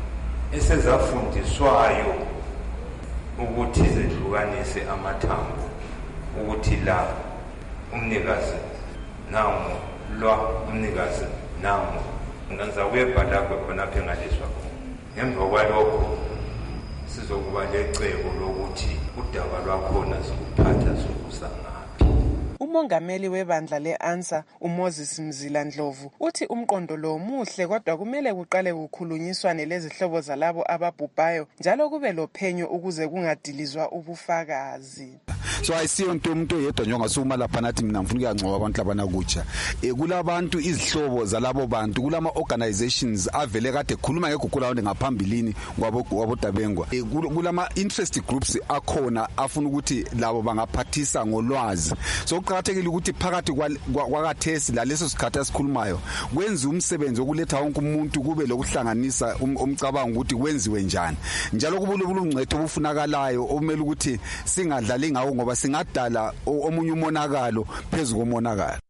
S8: esezafundiswayo ukuthi zehlukanise amathambo ukuthi la umnikazi nangu lwa umnikazi nangu nganza webhala khona apha engaliswa ngemva kwalokho sizokuba lecebo lokuthi udaba lwakhona sikuphatha sokusanga.
S7: Umongameli webandla le-ANSA uMoses Mzila Ndlovu uthi umqondo lo muhle kodwa kumele kuqale kukhulunyiswane lezihlobo zalabo ababhubhayo njalo kube lophenyo ukuze kungadilizwa ubufakazi.
S9: So ayisiyo into umuntu oyedwa njengasuma lapha nathi mina ngifuna ukuyangcoba abantu labana kutsha. Eh kulabantu izihlobo zalabo bantu kulama organizations avele kade khuluma ngeGograwundi ngaphambilini kwabo kwabo Dabengwa. Eh kulama interest groups akhona afuna ukuthi labo bangaphathisa ngolwazi. So kuqakathekile ukuthi phakathi kwakathesi la leso sikhathi asikhulumayo kwenza umsebenzi wokuletha wonke umuntu kube lokuhlanganisa umcabango ukuthi kwenziwe njani. Njalo kubulubulu ungcetho obufunakalayo omela ukuthi singadlali ngawo ngoba singadala omunye umonakalo phezulu komonakalo.
S7: Umnumzana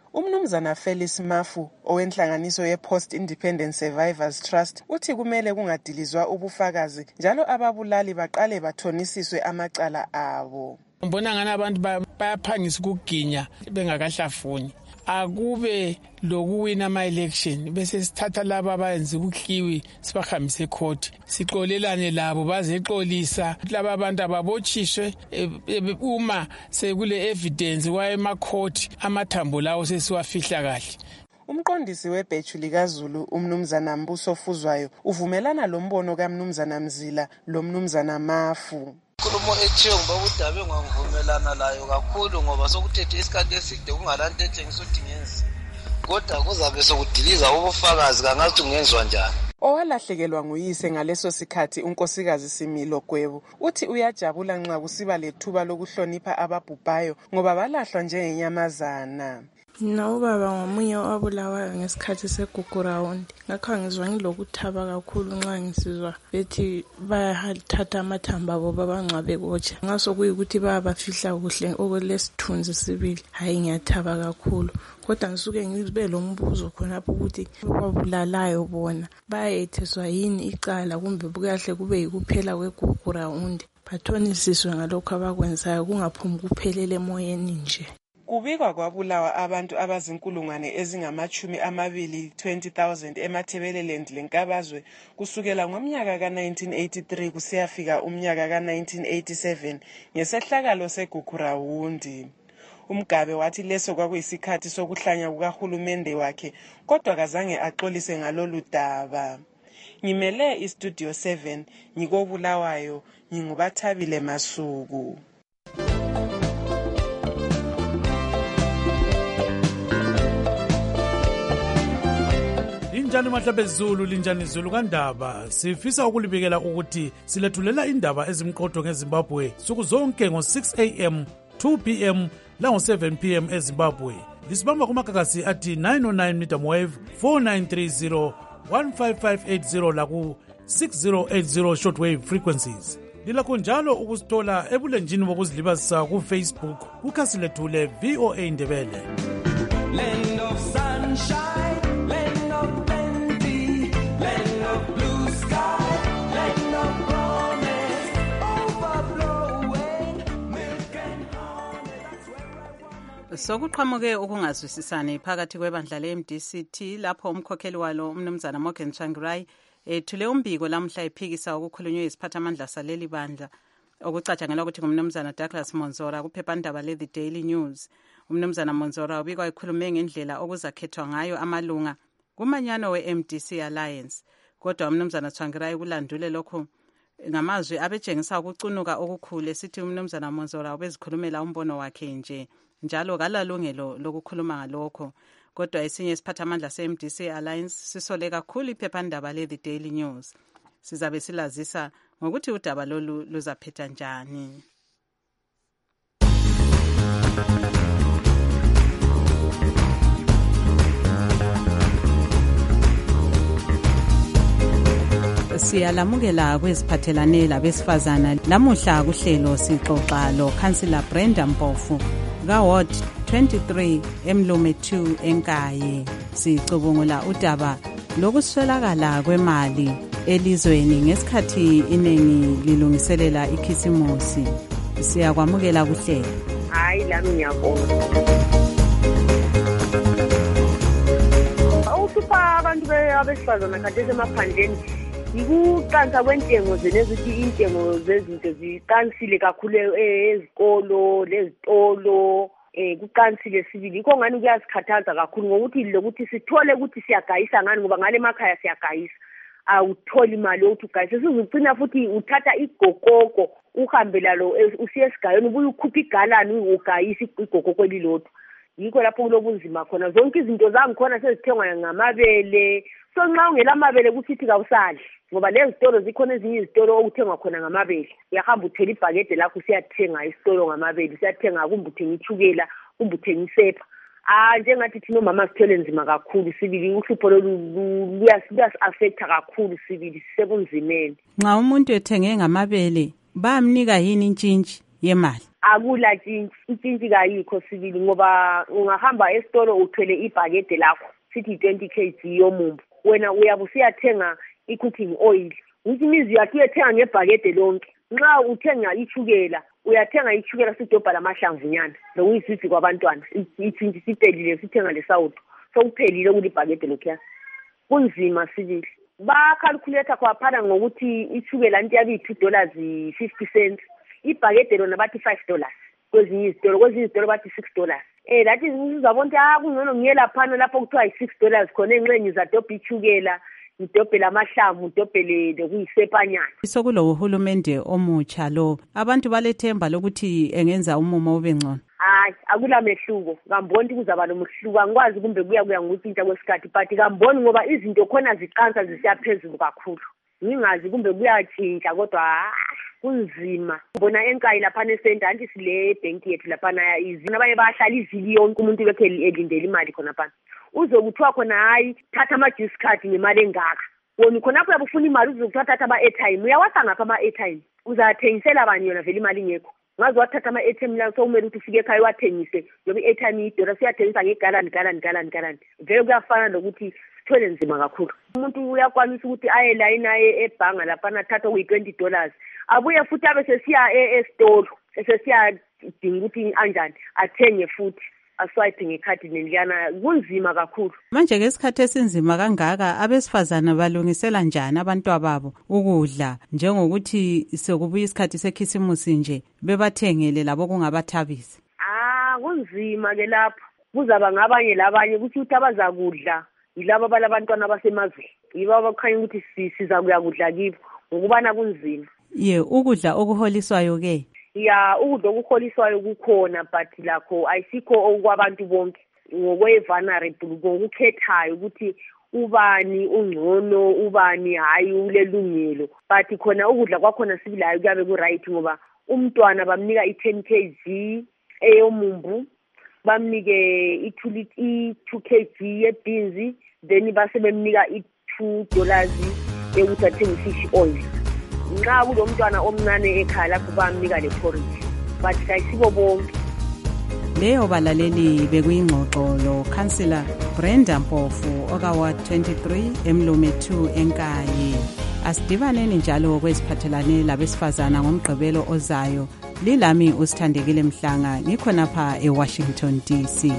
S7: Umnumzana Felix Mafu owenhlanganiso ye-Post Independent Survivors Trust uthi kumele kungadilizwa ubufakazi njalo ababulali baqale bathonisiswe amacala abo.
S22: Mbona ngani abantu bayaphangisa ukuginya bengakahlafuni. Akube lokuwina ama-election bese sithatha laba abayenza ubukhiwi sibahambise ecourt sixolelane labo bazexolisa laba abantu ababotshiswe uma sekule evidence kwaye emacourt amathambo lawo sesiwafihla kahle.
S7: Umqondisi webhechu likaZulu umnumzana Mbuso Fuzwayo uvumelana lombono kaMnumzana Mzila lomnumzana Mafu.
S10: Nkulumo ethiyo ngoba udabe ngivumelana layo kakhulu ngoba sokuthethe isikhathi eside kungalanto etshengisa ukuthi ngenzi kodwa kuzabe sokudiliza ubufakazi kangathi ungenzwa njani.
S7: Owalahlekelwa nguyise ngaleso sikhathi unkosikazi Similo Gwebu uthi uyajabula nxa kusiba lethuba lokuhlonipha ababhubhayo ngoba balahlwa njengenyamazana.
S11: Mina ubaba ngomunye owabulawayo ngesikhathi segugu round. Ngakho ngizwa ngilokuthaba kakhulu nxa ngisizwa bethi bayathatha amathamba abo babangcwabe kotsha. Ngaso kuyikuthi bayabafihla kuhle okulesithunzi sibili. Hayi ngiyathaba kakhulu. Kodwa ngisuke ngibe lo mbuzo khonapho ukuthi babulalayo bona bayetheswa yini icala kumbe bukahle kube yikuphela kwegugu round. Bathonisiswe ngalokho abakwenzayo kungaphumi kuphelele emoyeni nje. Kubikwa kwabulawa abantu abazinkulungwane ezingamachumi amabili twenty thousand eMathebeleland lenkabazwe kusukela ngomnyaka ka nineteen eighty-three kusiyafika umnyaka ka nineteen eighty-seven ngesehlakalo segugurawundi. Umgabe wathi leso kwakuyisikhathi sokuhlanya kukahulumende wakhe kodwa kazange axolise ngalolu daba. Ngimele iStudio seven ngikobulawayo ngingubathabile Masuku.
S4: Linjani mahlabe Zulu linjani Zulu kaNdaba sifisa ukulibikela ukuthi silethulela indaba ezimqotho ngeZimbabwe suku zonke ngo six a m two p m la ngo seven p m eZimbabwe. Lisibamba kumakakasi athi nine oh nine medium wave four nine three zero one five five eight zero la ku six zero eight zero shortwave frequencies. Lilakho njalo ukusithola ebulenjini bokuzilibazisa ku Facebook kukhasi lethu le V O A Ndebele.
S12: Land of sunshine, land of plenty, land of blue sky, land of promise, overflowing milk and honey. That's where I wanna.
S2: Sokuqhamuke ukungazwisisani phakathi kwebandla le-M D C T lapho umkhokheli walo umnumzana Morgan Tsvangirai ethule umbiko lamhla ephikisa ukukhulunywe isiphathamandla saleli bandla okucatshangelwa ukuthi ngumnumzana Douglas Monzora kuphephandaba le-The Daily News. Umnumzana Monzora ubikwa ekhulume ngendlela okuzakhethwa ngayo amalunga kumanyano we-M D C Alliance. Kodwa umnumzana Tsvangirai kulandule lokho ngamazwi abetshengisa ukucunuka okukhulu esithi umnumzana Monzora ubezikhulumela umbono wakhe nje njalo kalalungelo lokukhuluma ngalokho. Kodwa esinye isiphathamandla se-M D C Alliance sisole kakhulu iphephandaba le-The Daily News. Sizabe silazisa ngokuthi udaba lolu luzaphetha njani. Siyalamukela kweziphathelane labesifazana lamuhla kuhlelo sixoxa lo Councillor Brenda Mpofu ka Ward twenty-three Emlume two eNkaye. Sicubungula udaba lokuswelakala kwemali elizweni ngesikhathi iningi lilungiselela ikhisimusi. Siyakwamukela kuhlelo.
S13: Hayi lami ngiyabonga. Awusipha abantu abesifazana khathesi emaphandleni yikuqansa kwentengo zenezithi intengo zezinto ziqansile kakhulu ezikolo lezitolo eh kuqansile sibili yikho ngani kuyasikhathaza kakhulu ngokuthi lokuthi sithole ukuthi siyagayisa ngani ngoba ngale emakhaya siyagayisa awutholi imali yokuthi ugayise sizugcina futhi uthatha igokoko uhambe lalo usiye esigayweni ubuye ukhupha igalani ugayisa igokoko elilodwa. Yikho lapho kulobunzima khona zonke izinto zangikhona sezithengwa ngamabele so nxa ungela amabele kusithi kawusali ngoba lezi zitolo zikhona ezinye izitolo okuthengwa khona ngamabele. Uyahamba uthela ibhakede lakho usiyathenga isitolo ngamabele usiyathenga kumbe uthenga ichukela kumbe uthenga isepa. Ah njengathi thina omama sithele nzima kakhulu sibili uhlupho luyasi-affecta kakhulu sibili sisebunzimeni.
S2: Nxa umuntu ethenge ngamabele bayamnika yini intshintshi yemali?
S13: Akula tshintshi, itshintshi kayikho sibili ngoba ungahamba esitolo uthwele ibhakede lakho sithi twenty kilograms yomumbu, wena uyabe usiyathenga i-cooking oil, which means uyathi uyathenga ngebhakede lonke. Nxa uthenga ichukela uyathenga ichukela sidobha lamahlamvunyana lokuyisisi kwabantwana, itshintshi siphelile sithenga lesawudo sokuphelile kulibhakede lokhuya. Kunzima sibili. Ba-calculator kwaphana ngokuthi ichukela nti yabi two dollars fifty cents, ibhakede lona bathi five dollars kwezinye izitolo, kwezinye izitolo bathi six dollars. Eh that is uzabona ukuthi ah kungcono ngiyelaphana lapho kuthiwa i-six dollars khona enxenye zadobha ichukela, ngidobhe lamahlamvu, ngidobhe lokuyisepanyana.
S2: Sokulo uhulumende omutsha lo, abantu balethemba lokuthi engenza umumo ube ngcono.
S13: Hayi, akula mehluko. Ngamboni kuzaba nomhluko, angikwazi kumbe kuya kuya ngokutshintsha kwesikhathi, but ngamboni ngoba izinto khona ziqansa zisiyaphezulu kakhulu. Ngingazi kumbe kuyatshintsha kodwa kunzima. Bona enkayi lapha nesenta anti sile bank yethu lapha na izina abanye bahlala ivili yonke umuntu bekhe elindele imali khona phansi. Uzokuthiwa khona hayi thatha ama juice card ngemali engaka. Wona khona lapho uyabufuna imali uzokuthatha ama airtime. Uyawasa ngapha ama airtime. Uzathengisela abanye yona vele imali ngekho. Ngazi wathatha ama airtime la sokumele ukuthi ufike ekhaya wathengise ngoba airtime idora siyathengisa ngegalani galani galani galani. Vele kuyafana nokuthi sithole nzima kakhulu. Umuntu uyakwanisa ukuthi aye la inaye ebhanga lapha nathatha kuyi twenty dollars. Abuye futhi abe sesiya esitolo sesiya dinga ukuthi anjani athenge futhi aswipe ngekhadi neliyana. Kunzima kakhulu
S2: manje. Ngesikhathi esinzima kangaka abesifazana balungisela njani abantwana babo ukudla njengokuthi sekubuya isikhathi sekhisimusi nje bebathengele labo kungabathabisi?
S13: Ah kunzima ke lapho. Kuzaba ngabanye labanye ukuthi uthi abazakudla yilabo abalabantwana abasemazweni, yibo abakhanya ukuthi siza kuya kudla kibo ngokubana kunzima.
S2: Ye ukudla okuholiswayo ke?
S13: Ya ukudla okuholiswayo kukhona but lakho ayisikho okwabantu bonke ngokwe-vulnerable, ngokukhethayo ukuthi ubani ungcono ubani hayi ulelungelo, but khona ukudla kwakhona sibilayo kuyabe ku-right ngoba umntwana bamnika i-ten kilograms eyomumbu, bamnike i-two kilograms ye-beans, then base bemnika i-two dollars ekuthi athenge fish oil. Nxa kulo mntwana omncane ekhaya lapho bamnika le porridge, but kayisibo bonke.
S2: Leyo balaleli bekuyingxoxo lo Councillor Brenda Mpofu okawa twenty-three eMlume two eNkayi. Asidibaneni njalo kwesiphathelane labesifazana ngomgqibelo ozayo. Lilami uSithandekile Mhlanga, ngikhonapha eWashington D C.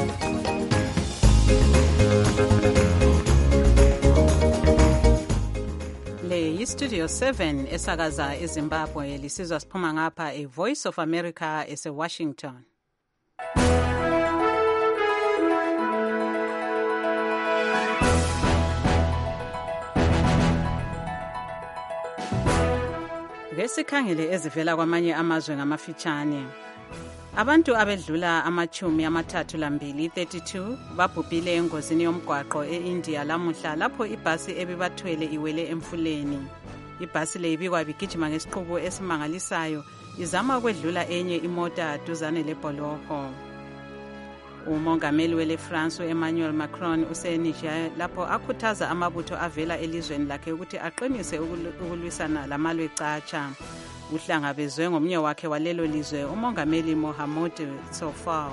S2: Studio seven esakaza eZimbabwe, lisizwa siphuma ngapha eVoice of America eseWashington. Besikhangele ezivela kwamanye amazwe ngamafitshane. Abantu abedlula amachumi amathathu lambili thirty-two babhubhile engozini yomgwaqo eIndia lamuhla lapho ibhasi ebibathwele iwele emfuleni. Ibhasi le ibikwa bigijima ngesiqubu esimangalisayo izama ukwedlula enye imota duzane lebholoho. Umongameli wele France Emmanuel Macron useNiger lapho akhuthaza amabutho avela elizweni lakhe ukuthi aqinise ukulwisana lamalwe caca. Uhlangabezwe ngomnye wakhe walelo lizwe umongameli Mohamed Sofao.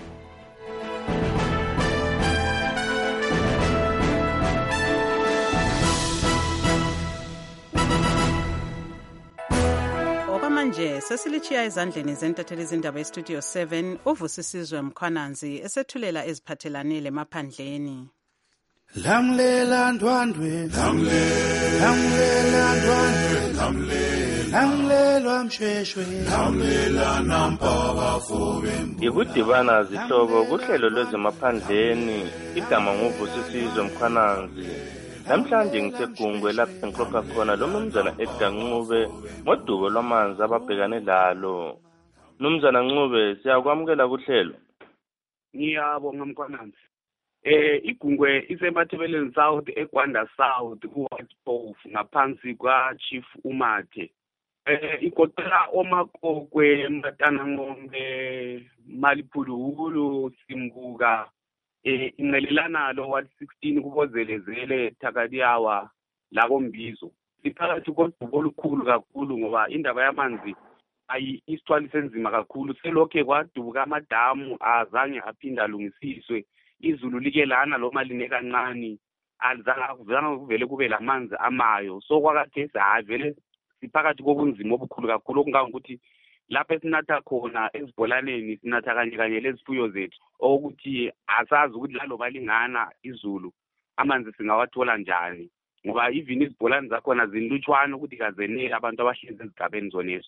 S2: Okwamanje sesilichiya ezandleni zentatheli zindaba eStudio seven uvusisizwe Mkhwananzi esethulela eziphathelane lemaphandleni.
S14: Lamlela ndwandwe, lamlela ndwandwe, lamlela lamlelwa mshweshwe, lamlela nampaba fobe.
S15: Ikudibana zihlobo kuhlelo lwezemaphandleni, igama nguvusisizwe Mkhwananzi. Namhlanje ngisegungwe lapho ngikhokha khona lo mnumzana Edgar Ncube ngodubo lwamanzi ababhekane lalo. Mnumzana Ncube, siyakwamukela kuhlelo.
S16: Ngiyabonga Mkhwananzi. Eh igungwe isemathebeleni South eGwanda South kuWhitebof ngaphansi kwa Chief Umathe. Eh igoqela omakokwe Mbatana Ngombe Maliphuluhulu Simbuka eh ingelelana lo Ward sixteen kubozelezele Thakadiyawa la Kombizo. Iphakathi kodubo olukhulu kakhulu ngoba indaba yamanzi ayi isithwali senzima kakhulu selokhe kwadubuka amadamu azange aphinda alungisiswe izulu like lana lo maline kancane alizange kuvele kube lamanzi amayo so kwakathesi hayi vele siphakathi kobunzima obukhulu kakhulu okungangokuthi lapho esinatha khona ezibholaneni sinatha kanye kanye lezifuyo zethu okuthi asazi ukuthi lalo balingana izulu amanzi singawathola njani ngoba even izibholani zakhona zinlutshwana ukuthi kazenele abantu abahlezi ezigabeni zonezo.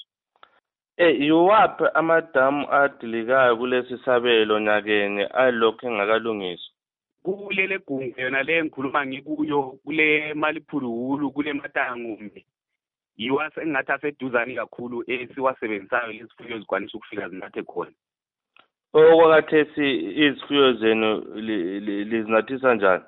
S15: Eh yiwaphi amadamu adilikayo kulesi sabelo nyakeni alokho engakalungiswa?
S16: Kulele gungwe yona le ngikhuluma ngikuyo kule Maliphuluhulu kule Matangumbe yiwa sengathi aseduzani kakhulu esiwasebenzisayo lesifuyo zikwanisa ukufika zinathe khona.
S15: Okwakathesi izifuyo zenu lizinathisa njani?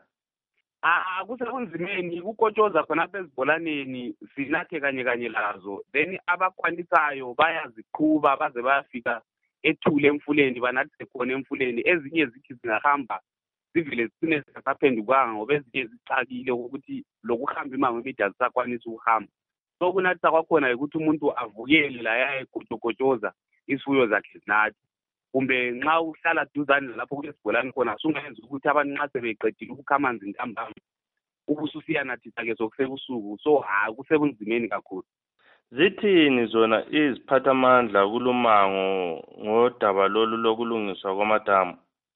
S16: Ah kusekunzimeni kukotshoza khona apha ezibholaneni sinathe kanye kanye lazo then abakwanisayo bayaziqhuba baze bayafika ethule emfuleni banathi khona emfuleni ezinye zithi zingahamba sivile sine sisaphendukanga ngoba ezinye zixakile ukuthi lokuhamba imango emide azisakwanisa ukuhamba so kunathisa kwakhona ukuthi umuntu avukele la yaye kujokotshoza isifuyo zakhe zinathi kumbe nxa uhlala duzane lapho kulesibholani khona sungayenza ukuthi abantu nxa sebeqedile ukukha amanzi ntambama ubususiyanathisa ke sokusebusuku so hayi kusebunzimeni kakhulu.
S15: Zithini zona iziphathamandla kulumango ngodaba lolu lokulungiswa kwamadamu?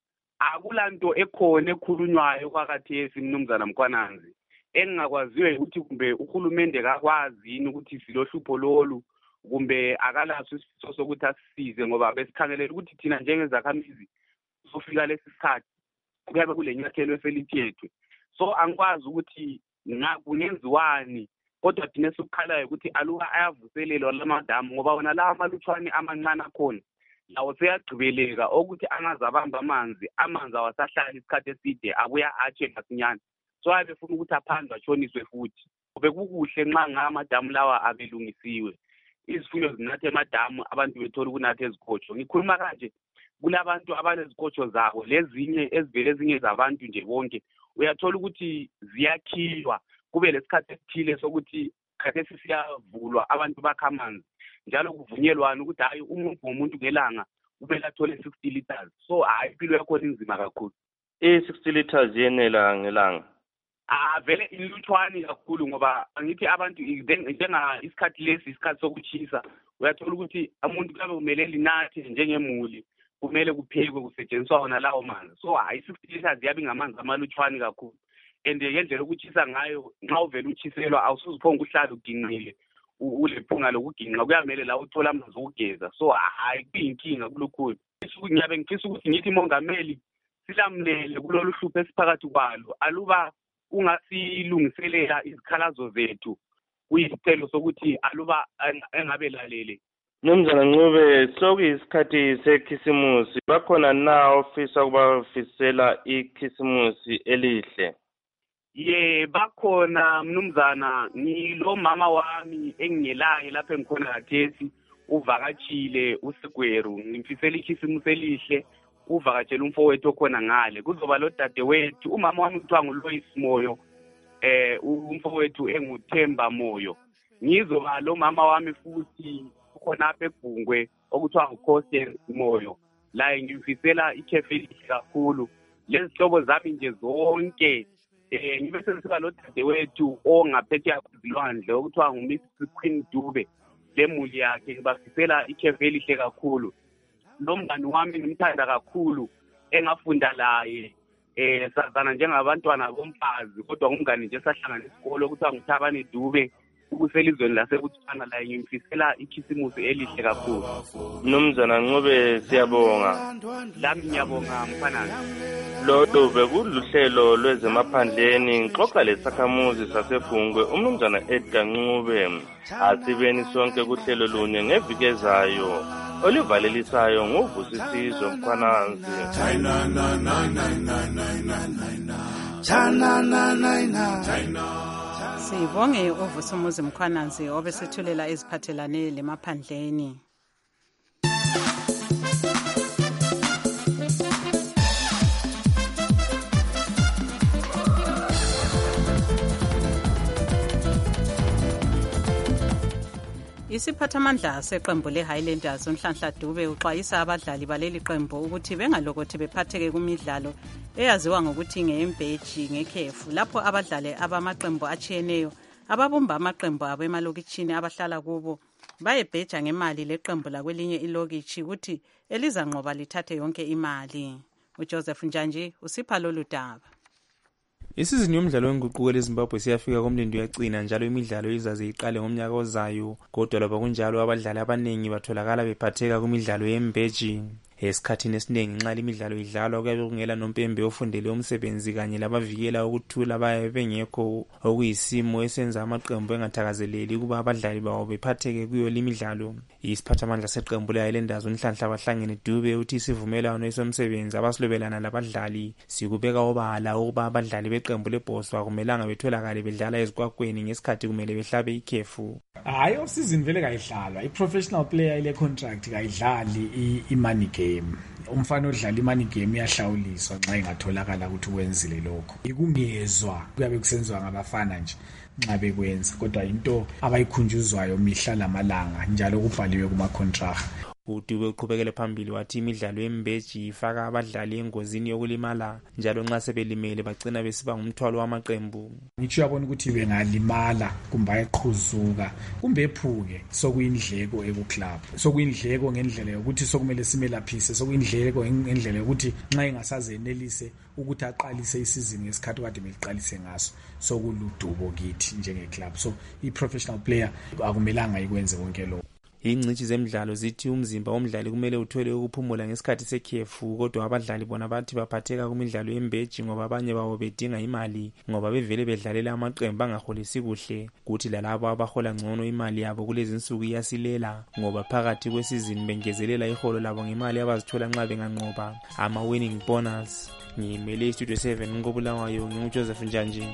S16: Akulanto ekhona ekhulunywayo kwakathesi mnumzana Mkwananzi engakwaziwe ukuthi kumbe uhulumende kakwazi yini ukuthi silohlupho lolu kumbe akalaso isifiso sokuthi asisize ngoba besikhangelela ukuthi thina njengezakhamizi sofika lesi sikhathi kuyabe kulenyathelo eselithethwe so angikwazi ukuthi kungenziwani kodwa thina sikukhalayo ukuthi aluka ayavuselelwa lamadamu ngoba wona la amalutshwane amancane akhona lawo seyagqibeleka ukuthi angazabamba amanzi amanzi awasahlala isikhathi eside abuya atshe masinyane so abefuna ukuthi aphandwe atshoniswe futhi bekukuhle nxa ngamadamu lawa abelungisiwe izifuyo zinathe emadamu abantu bethola ukunatha ezikotsho ngikhuluma kanje kulabantu abanezikotsho zabo lezinye ezivele ezinye zabantu nje bonke uyathola ukuthi ziyakhiywa kube lesikhathi esithile sokuthi khathesi siyavulwa abantu bakha amanzi njalo kuvunyelwana ukuthi hayi umuntu ngomuntu ngelanga kumele athole sixty liters so hayi impilo yakhona inzima kakhulu.
S15: I-sixty liters yenela ngelanga?
S16: Ah vele ilutshwani kakhulu ngoba angithi abantu njenga isikhathi lesi isikhathi sokuchisa uyathola ukuthi umuntu kabe kumele linathe njengemuli kumele kuphekwe kusetshenziswa wona lawo manzi so hayi sixty liters yabe ngamanzi amalutshwani kakhulu and ngendlela ukuchisa ngayo nxa uvela uchiselwa awusuziphonga uhlala uginqile ulephunga lokuginqa kuyamele la uthola amanzi okugeza so hayi kuyinkinga kulukhulu ngiyabe ngifisa ukuthi ngithi mongameli silamlele kulolu hlupho esiphakathi kwalo aluba ungasilungiselela izikhalazo zethu kuyisicelo sokuthi aluba engabe lalele.
S15: Mnumzana Ncube sokuyisikhathi sekhisimusi bakhona na ofisa ukubafisela ikhisimusi elihle?
S16: Ye bakhona mnumzana ngilo mama wami engiyelayo lapha engikhona khathesi uvakatshile uSigweru ngimfisela ikhisimusi elihle uvakatshela umfowethu okhona ngale kuzoba lo dadewethu umama wami kuthiwa nguLois Moyo eh umfowethu enguThemba Moyo ngizoba lo mama wami futhi khona apha eGungwe okuthiwa nguCosten Moyo la ngimfisela ikhefe elihle kakhulu lezihlobo zami nje zonke eh ngibe senisiba lo dadewethu ongaphethe kwezilwandle okuthiwa nguMiss Queen Dube lemuli yakhe ngibafisela ikhefe elihle kakhulu. Lo mngani wami ngimthanda kakhulu engafunda laye eh sazana njengabantwana bomfazi kodwa ngumngani nje sahlangana isikole okuthiwa nguThabani Dube ukuselizweni lasebuthana la ngimfisela ikhisimusi elihle kakhulu.
S15: Mnumzana Ncube siyabonga.
S16: Lami ngiyabonga mfanana.
S15: Lolo bekuluhlelo lwezemaphandleni ngixoxa lesakhamuzi saseGungwe umnumzana Edgar Ncube asibeni sonke kuhlelo lunye ngevikezayo olivalelisayo nguvusisizo Mkhwananzi.
S2: Sibonge uvusumuzi Mkhwananzi obesethulela eziphathelane lemaphandleni.
S1: Isiphathamandla seqembu le-Highlanders uNhlanhla Dube uxwayisa abadlali baleli qembu ukuthi bengalokothi bephatheke kumidlalo eyaziwa ngokuthi ngeyembeji ngekhefu lapho abadlali abamaqembu atshiyeneyo ababumba amaqembu abo emalokitshini abahlala kubo bayebheja ngemali leqembu lakwelinye ilokitshi ukuthi elizanqoba lithathe yonke imali. uJoseph Njanji usipha lolu daba.
S5: Isizini yomdlalo wenguquko eZimbabwe siyafika komlindo yacina njalo imidlalo izaze iqale ngomnyaka ozayo, kodwa lapha kunjalo abadlali abaningi batholakala bephatheka kumidlalo yembeji. Esikhathini esiningi nxa imidlalo idlalwa kuyabe kungela nompembe ofundele umsebenzi kanye labavikela ukuthula bayabe bengekho, okuyisimo esenza amaqembu engathakazeleli kuba abadlali bawo bephatheke kuyo limidlalo. Isiphathamandla seqembu le-Highlanders uNhlanhla Bahlangene Dube uthi isivumelwano esomsebenzi abasilobelana labadlali sikubeka obala ukuba abadlali beqembu lebhosi akumelanga betholakale bedlala ezikwakweni ngesikhathi kumele behlabe ikhefu.
S17: Hayi, off-season vele kayidlalwa. I-professional player ile contract kayidlali i-money game. Umfana odlala i-money game iyahlawuliswa nxa ingatholakala ukuthi wenzile lokho. Ikungezwa kuyabe kusenziwa ngabafana nje nxa bekwenza, kodwa into abayikhunjuzwayo mihla lamalanga njalo kubhaliwe kuma-contract.
S5: uDube uqhubekele phambili wathi imidlalo yembeji ifaka abadlali engozini yokulimala njalo nxa sebelimele bagcina besiba ngumthwalo wamaqembu.
S17: Ngitsho yabona ukuthi bengalimala kumbe eqhuzuka kumbe ephuke sokuyindleko ekuclub, sokuyindleko ngendlela yokuthi sokumele simelaphise, sokuyindleko ngendlela yokuthi nxa ingasazenelise ukuthi aqalise isizini ngesikhathi kade beliqalise ngaso sokuludubo kithi njengeclub. So i-professional player akumelanga ikwenze konke lokho.
S5: Ingcitshi zemidlalo zithi umzimba womdlali kumele uthole ukuphumula ngesikhathi sekhefu, kodwa abadlali bona bathi baphatheka kumidlalo yembeji ngoba abanye bawo bedinga imali ngoba bevele bedlalela amaqembu angaholisi kuhle, kuthi lalabo abahola ngcono imali yabo kulezi insuku iyasilela ngoba phakathi kwesizini bengezelela iholo labo ngemali abazithola nxa benganqoba ama-winning bonus. Ngimele iStudio seven ngobulawayo nginguJoseph Njanji.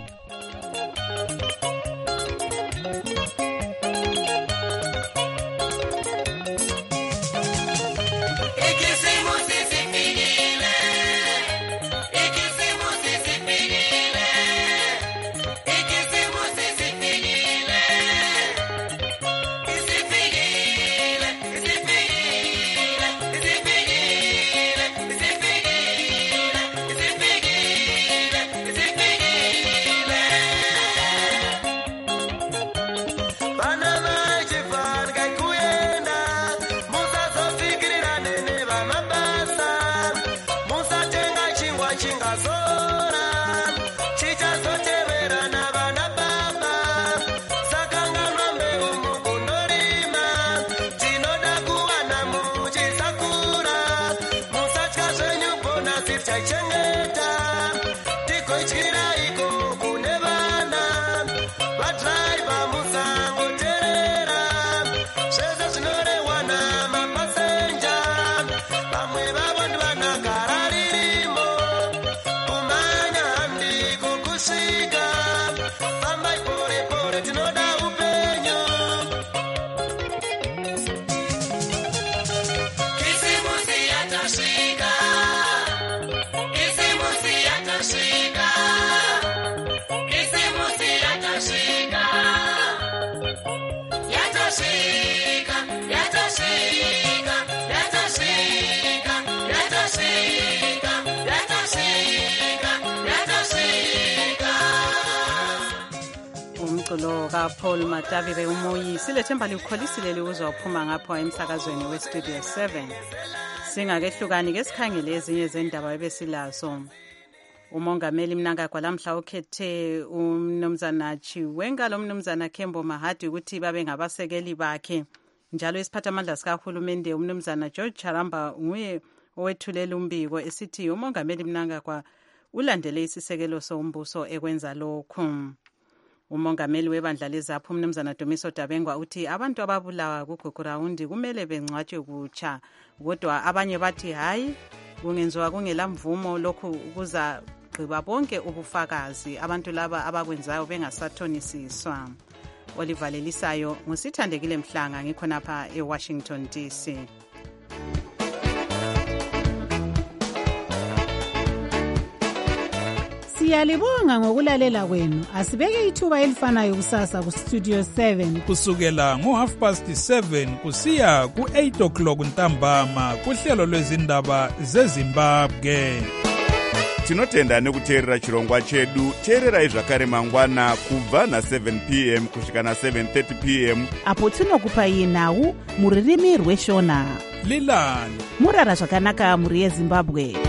S1: umculo kaPaul Matavire umoyi silethemba likholisile liuzwa uphuma ngapho emsakazweni weStudio seven. Singakehlukani ke sikhangele ezinye zendaba ebesilazo. Umongameli Mnangagwa lamhla ukhethe umnumzana Chiwenga lo mnumzana Kembo Mahadi ukuthi babe ngabasekeli bakhe. Njalo isiphathamandla sikahulumende umnumzana George Charamba nguye owethulela umbiko esithi umongameli Mnangagwa ulandele isisekelo sombuso ekwenza lokhu. Umongameli webandla lezaphu umnumzana Dumiso Dabengwa uthi abantu ababulawa kuGugurawundi kumele bengcwatshwe kutsha, kodwa abanye bathi hayi kungenziwa kungela mvumo lokhu kuza gqiba bonke ubufakazi abantu laba abakwenzayo bengasathonisiswa. Oliver Lelisayo ngusithandekile Mhlanga ngikhonapha eWashington D C.
S2: Siyalibonga ngokulalela kwenu. Asibeke ithuba elifanayo kusasa ku Studio seven.
S18: Kusukela ngo half past seven kusiya ku eight o'clock ntambama kuhlelo lwezindaba zeZimbabwe.
S19: Tinotenda nekuteerera chirongwa chedu. Teererai zvakare mangwana kubva na seven p m kusvika na seven thirty p m
S2: apo tinokupai nhau muririmi rweshona.
S18: Lilani
S2: murara zvakanaka muri yeZimbabwe.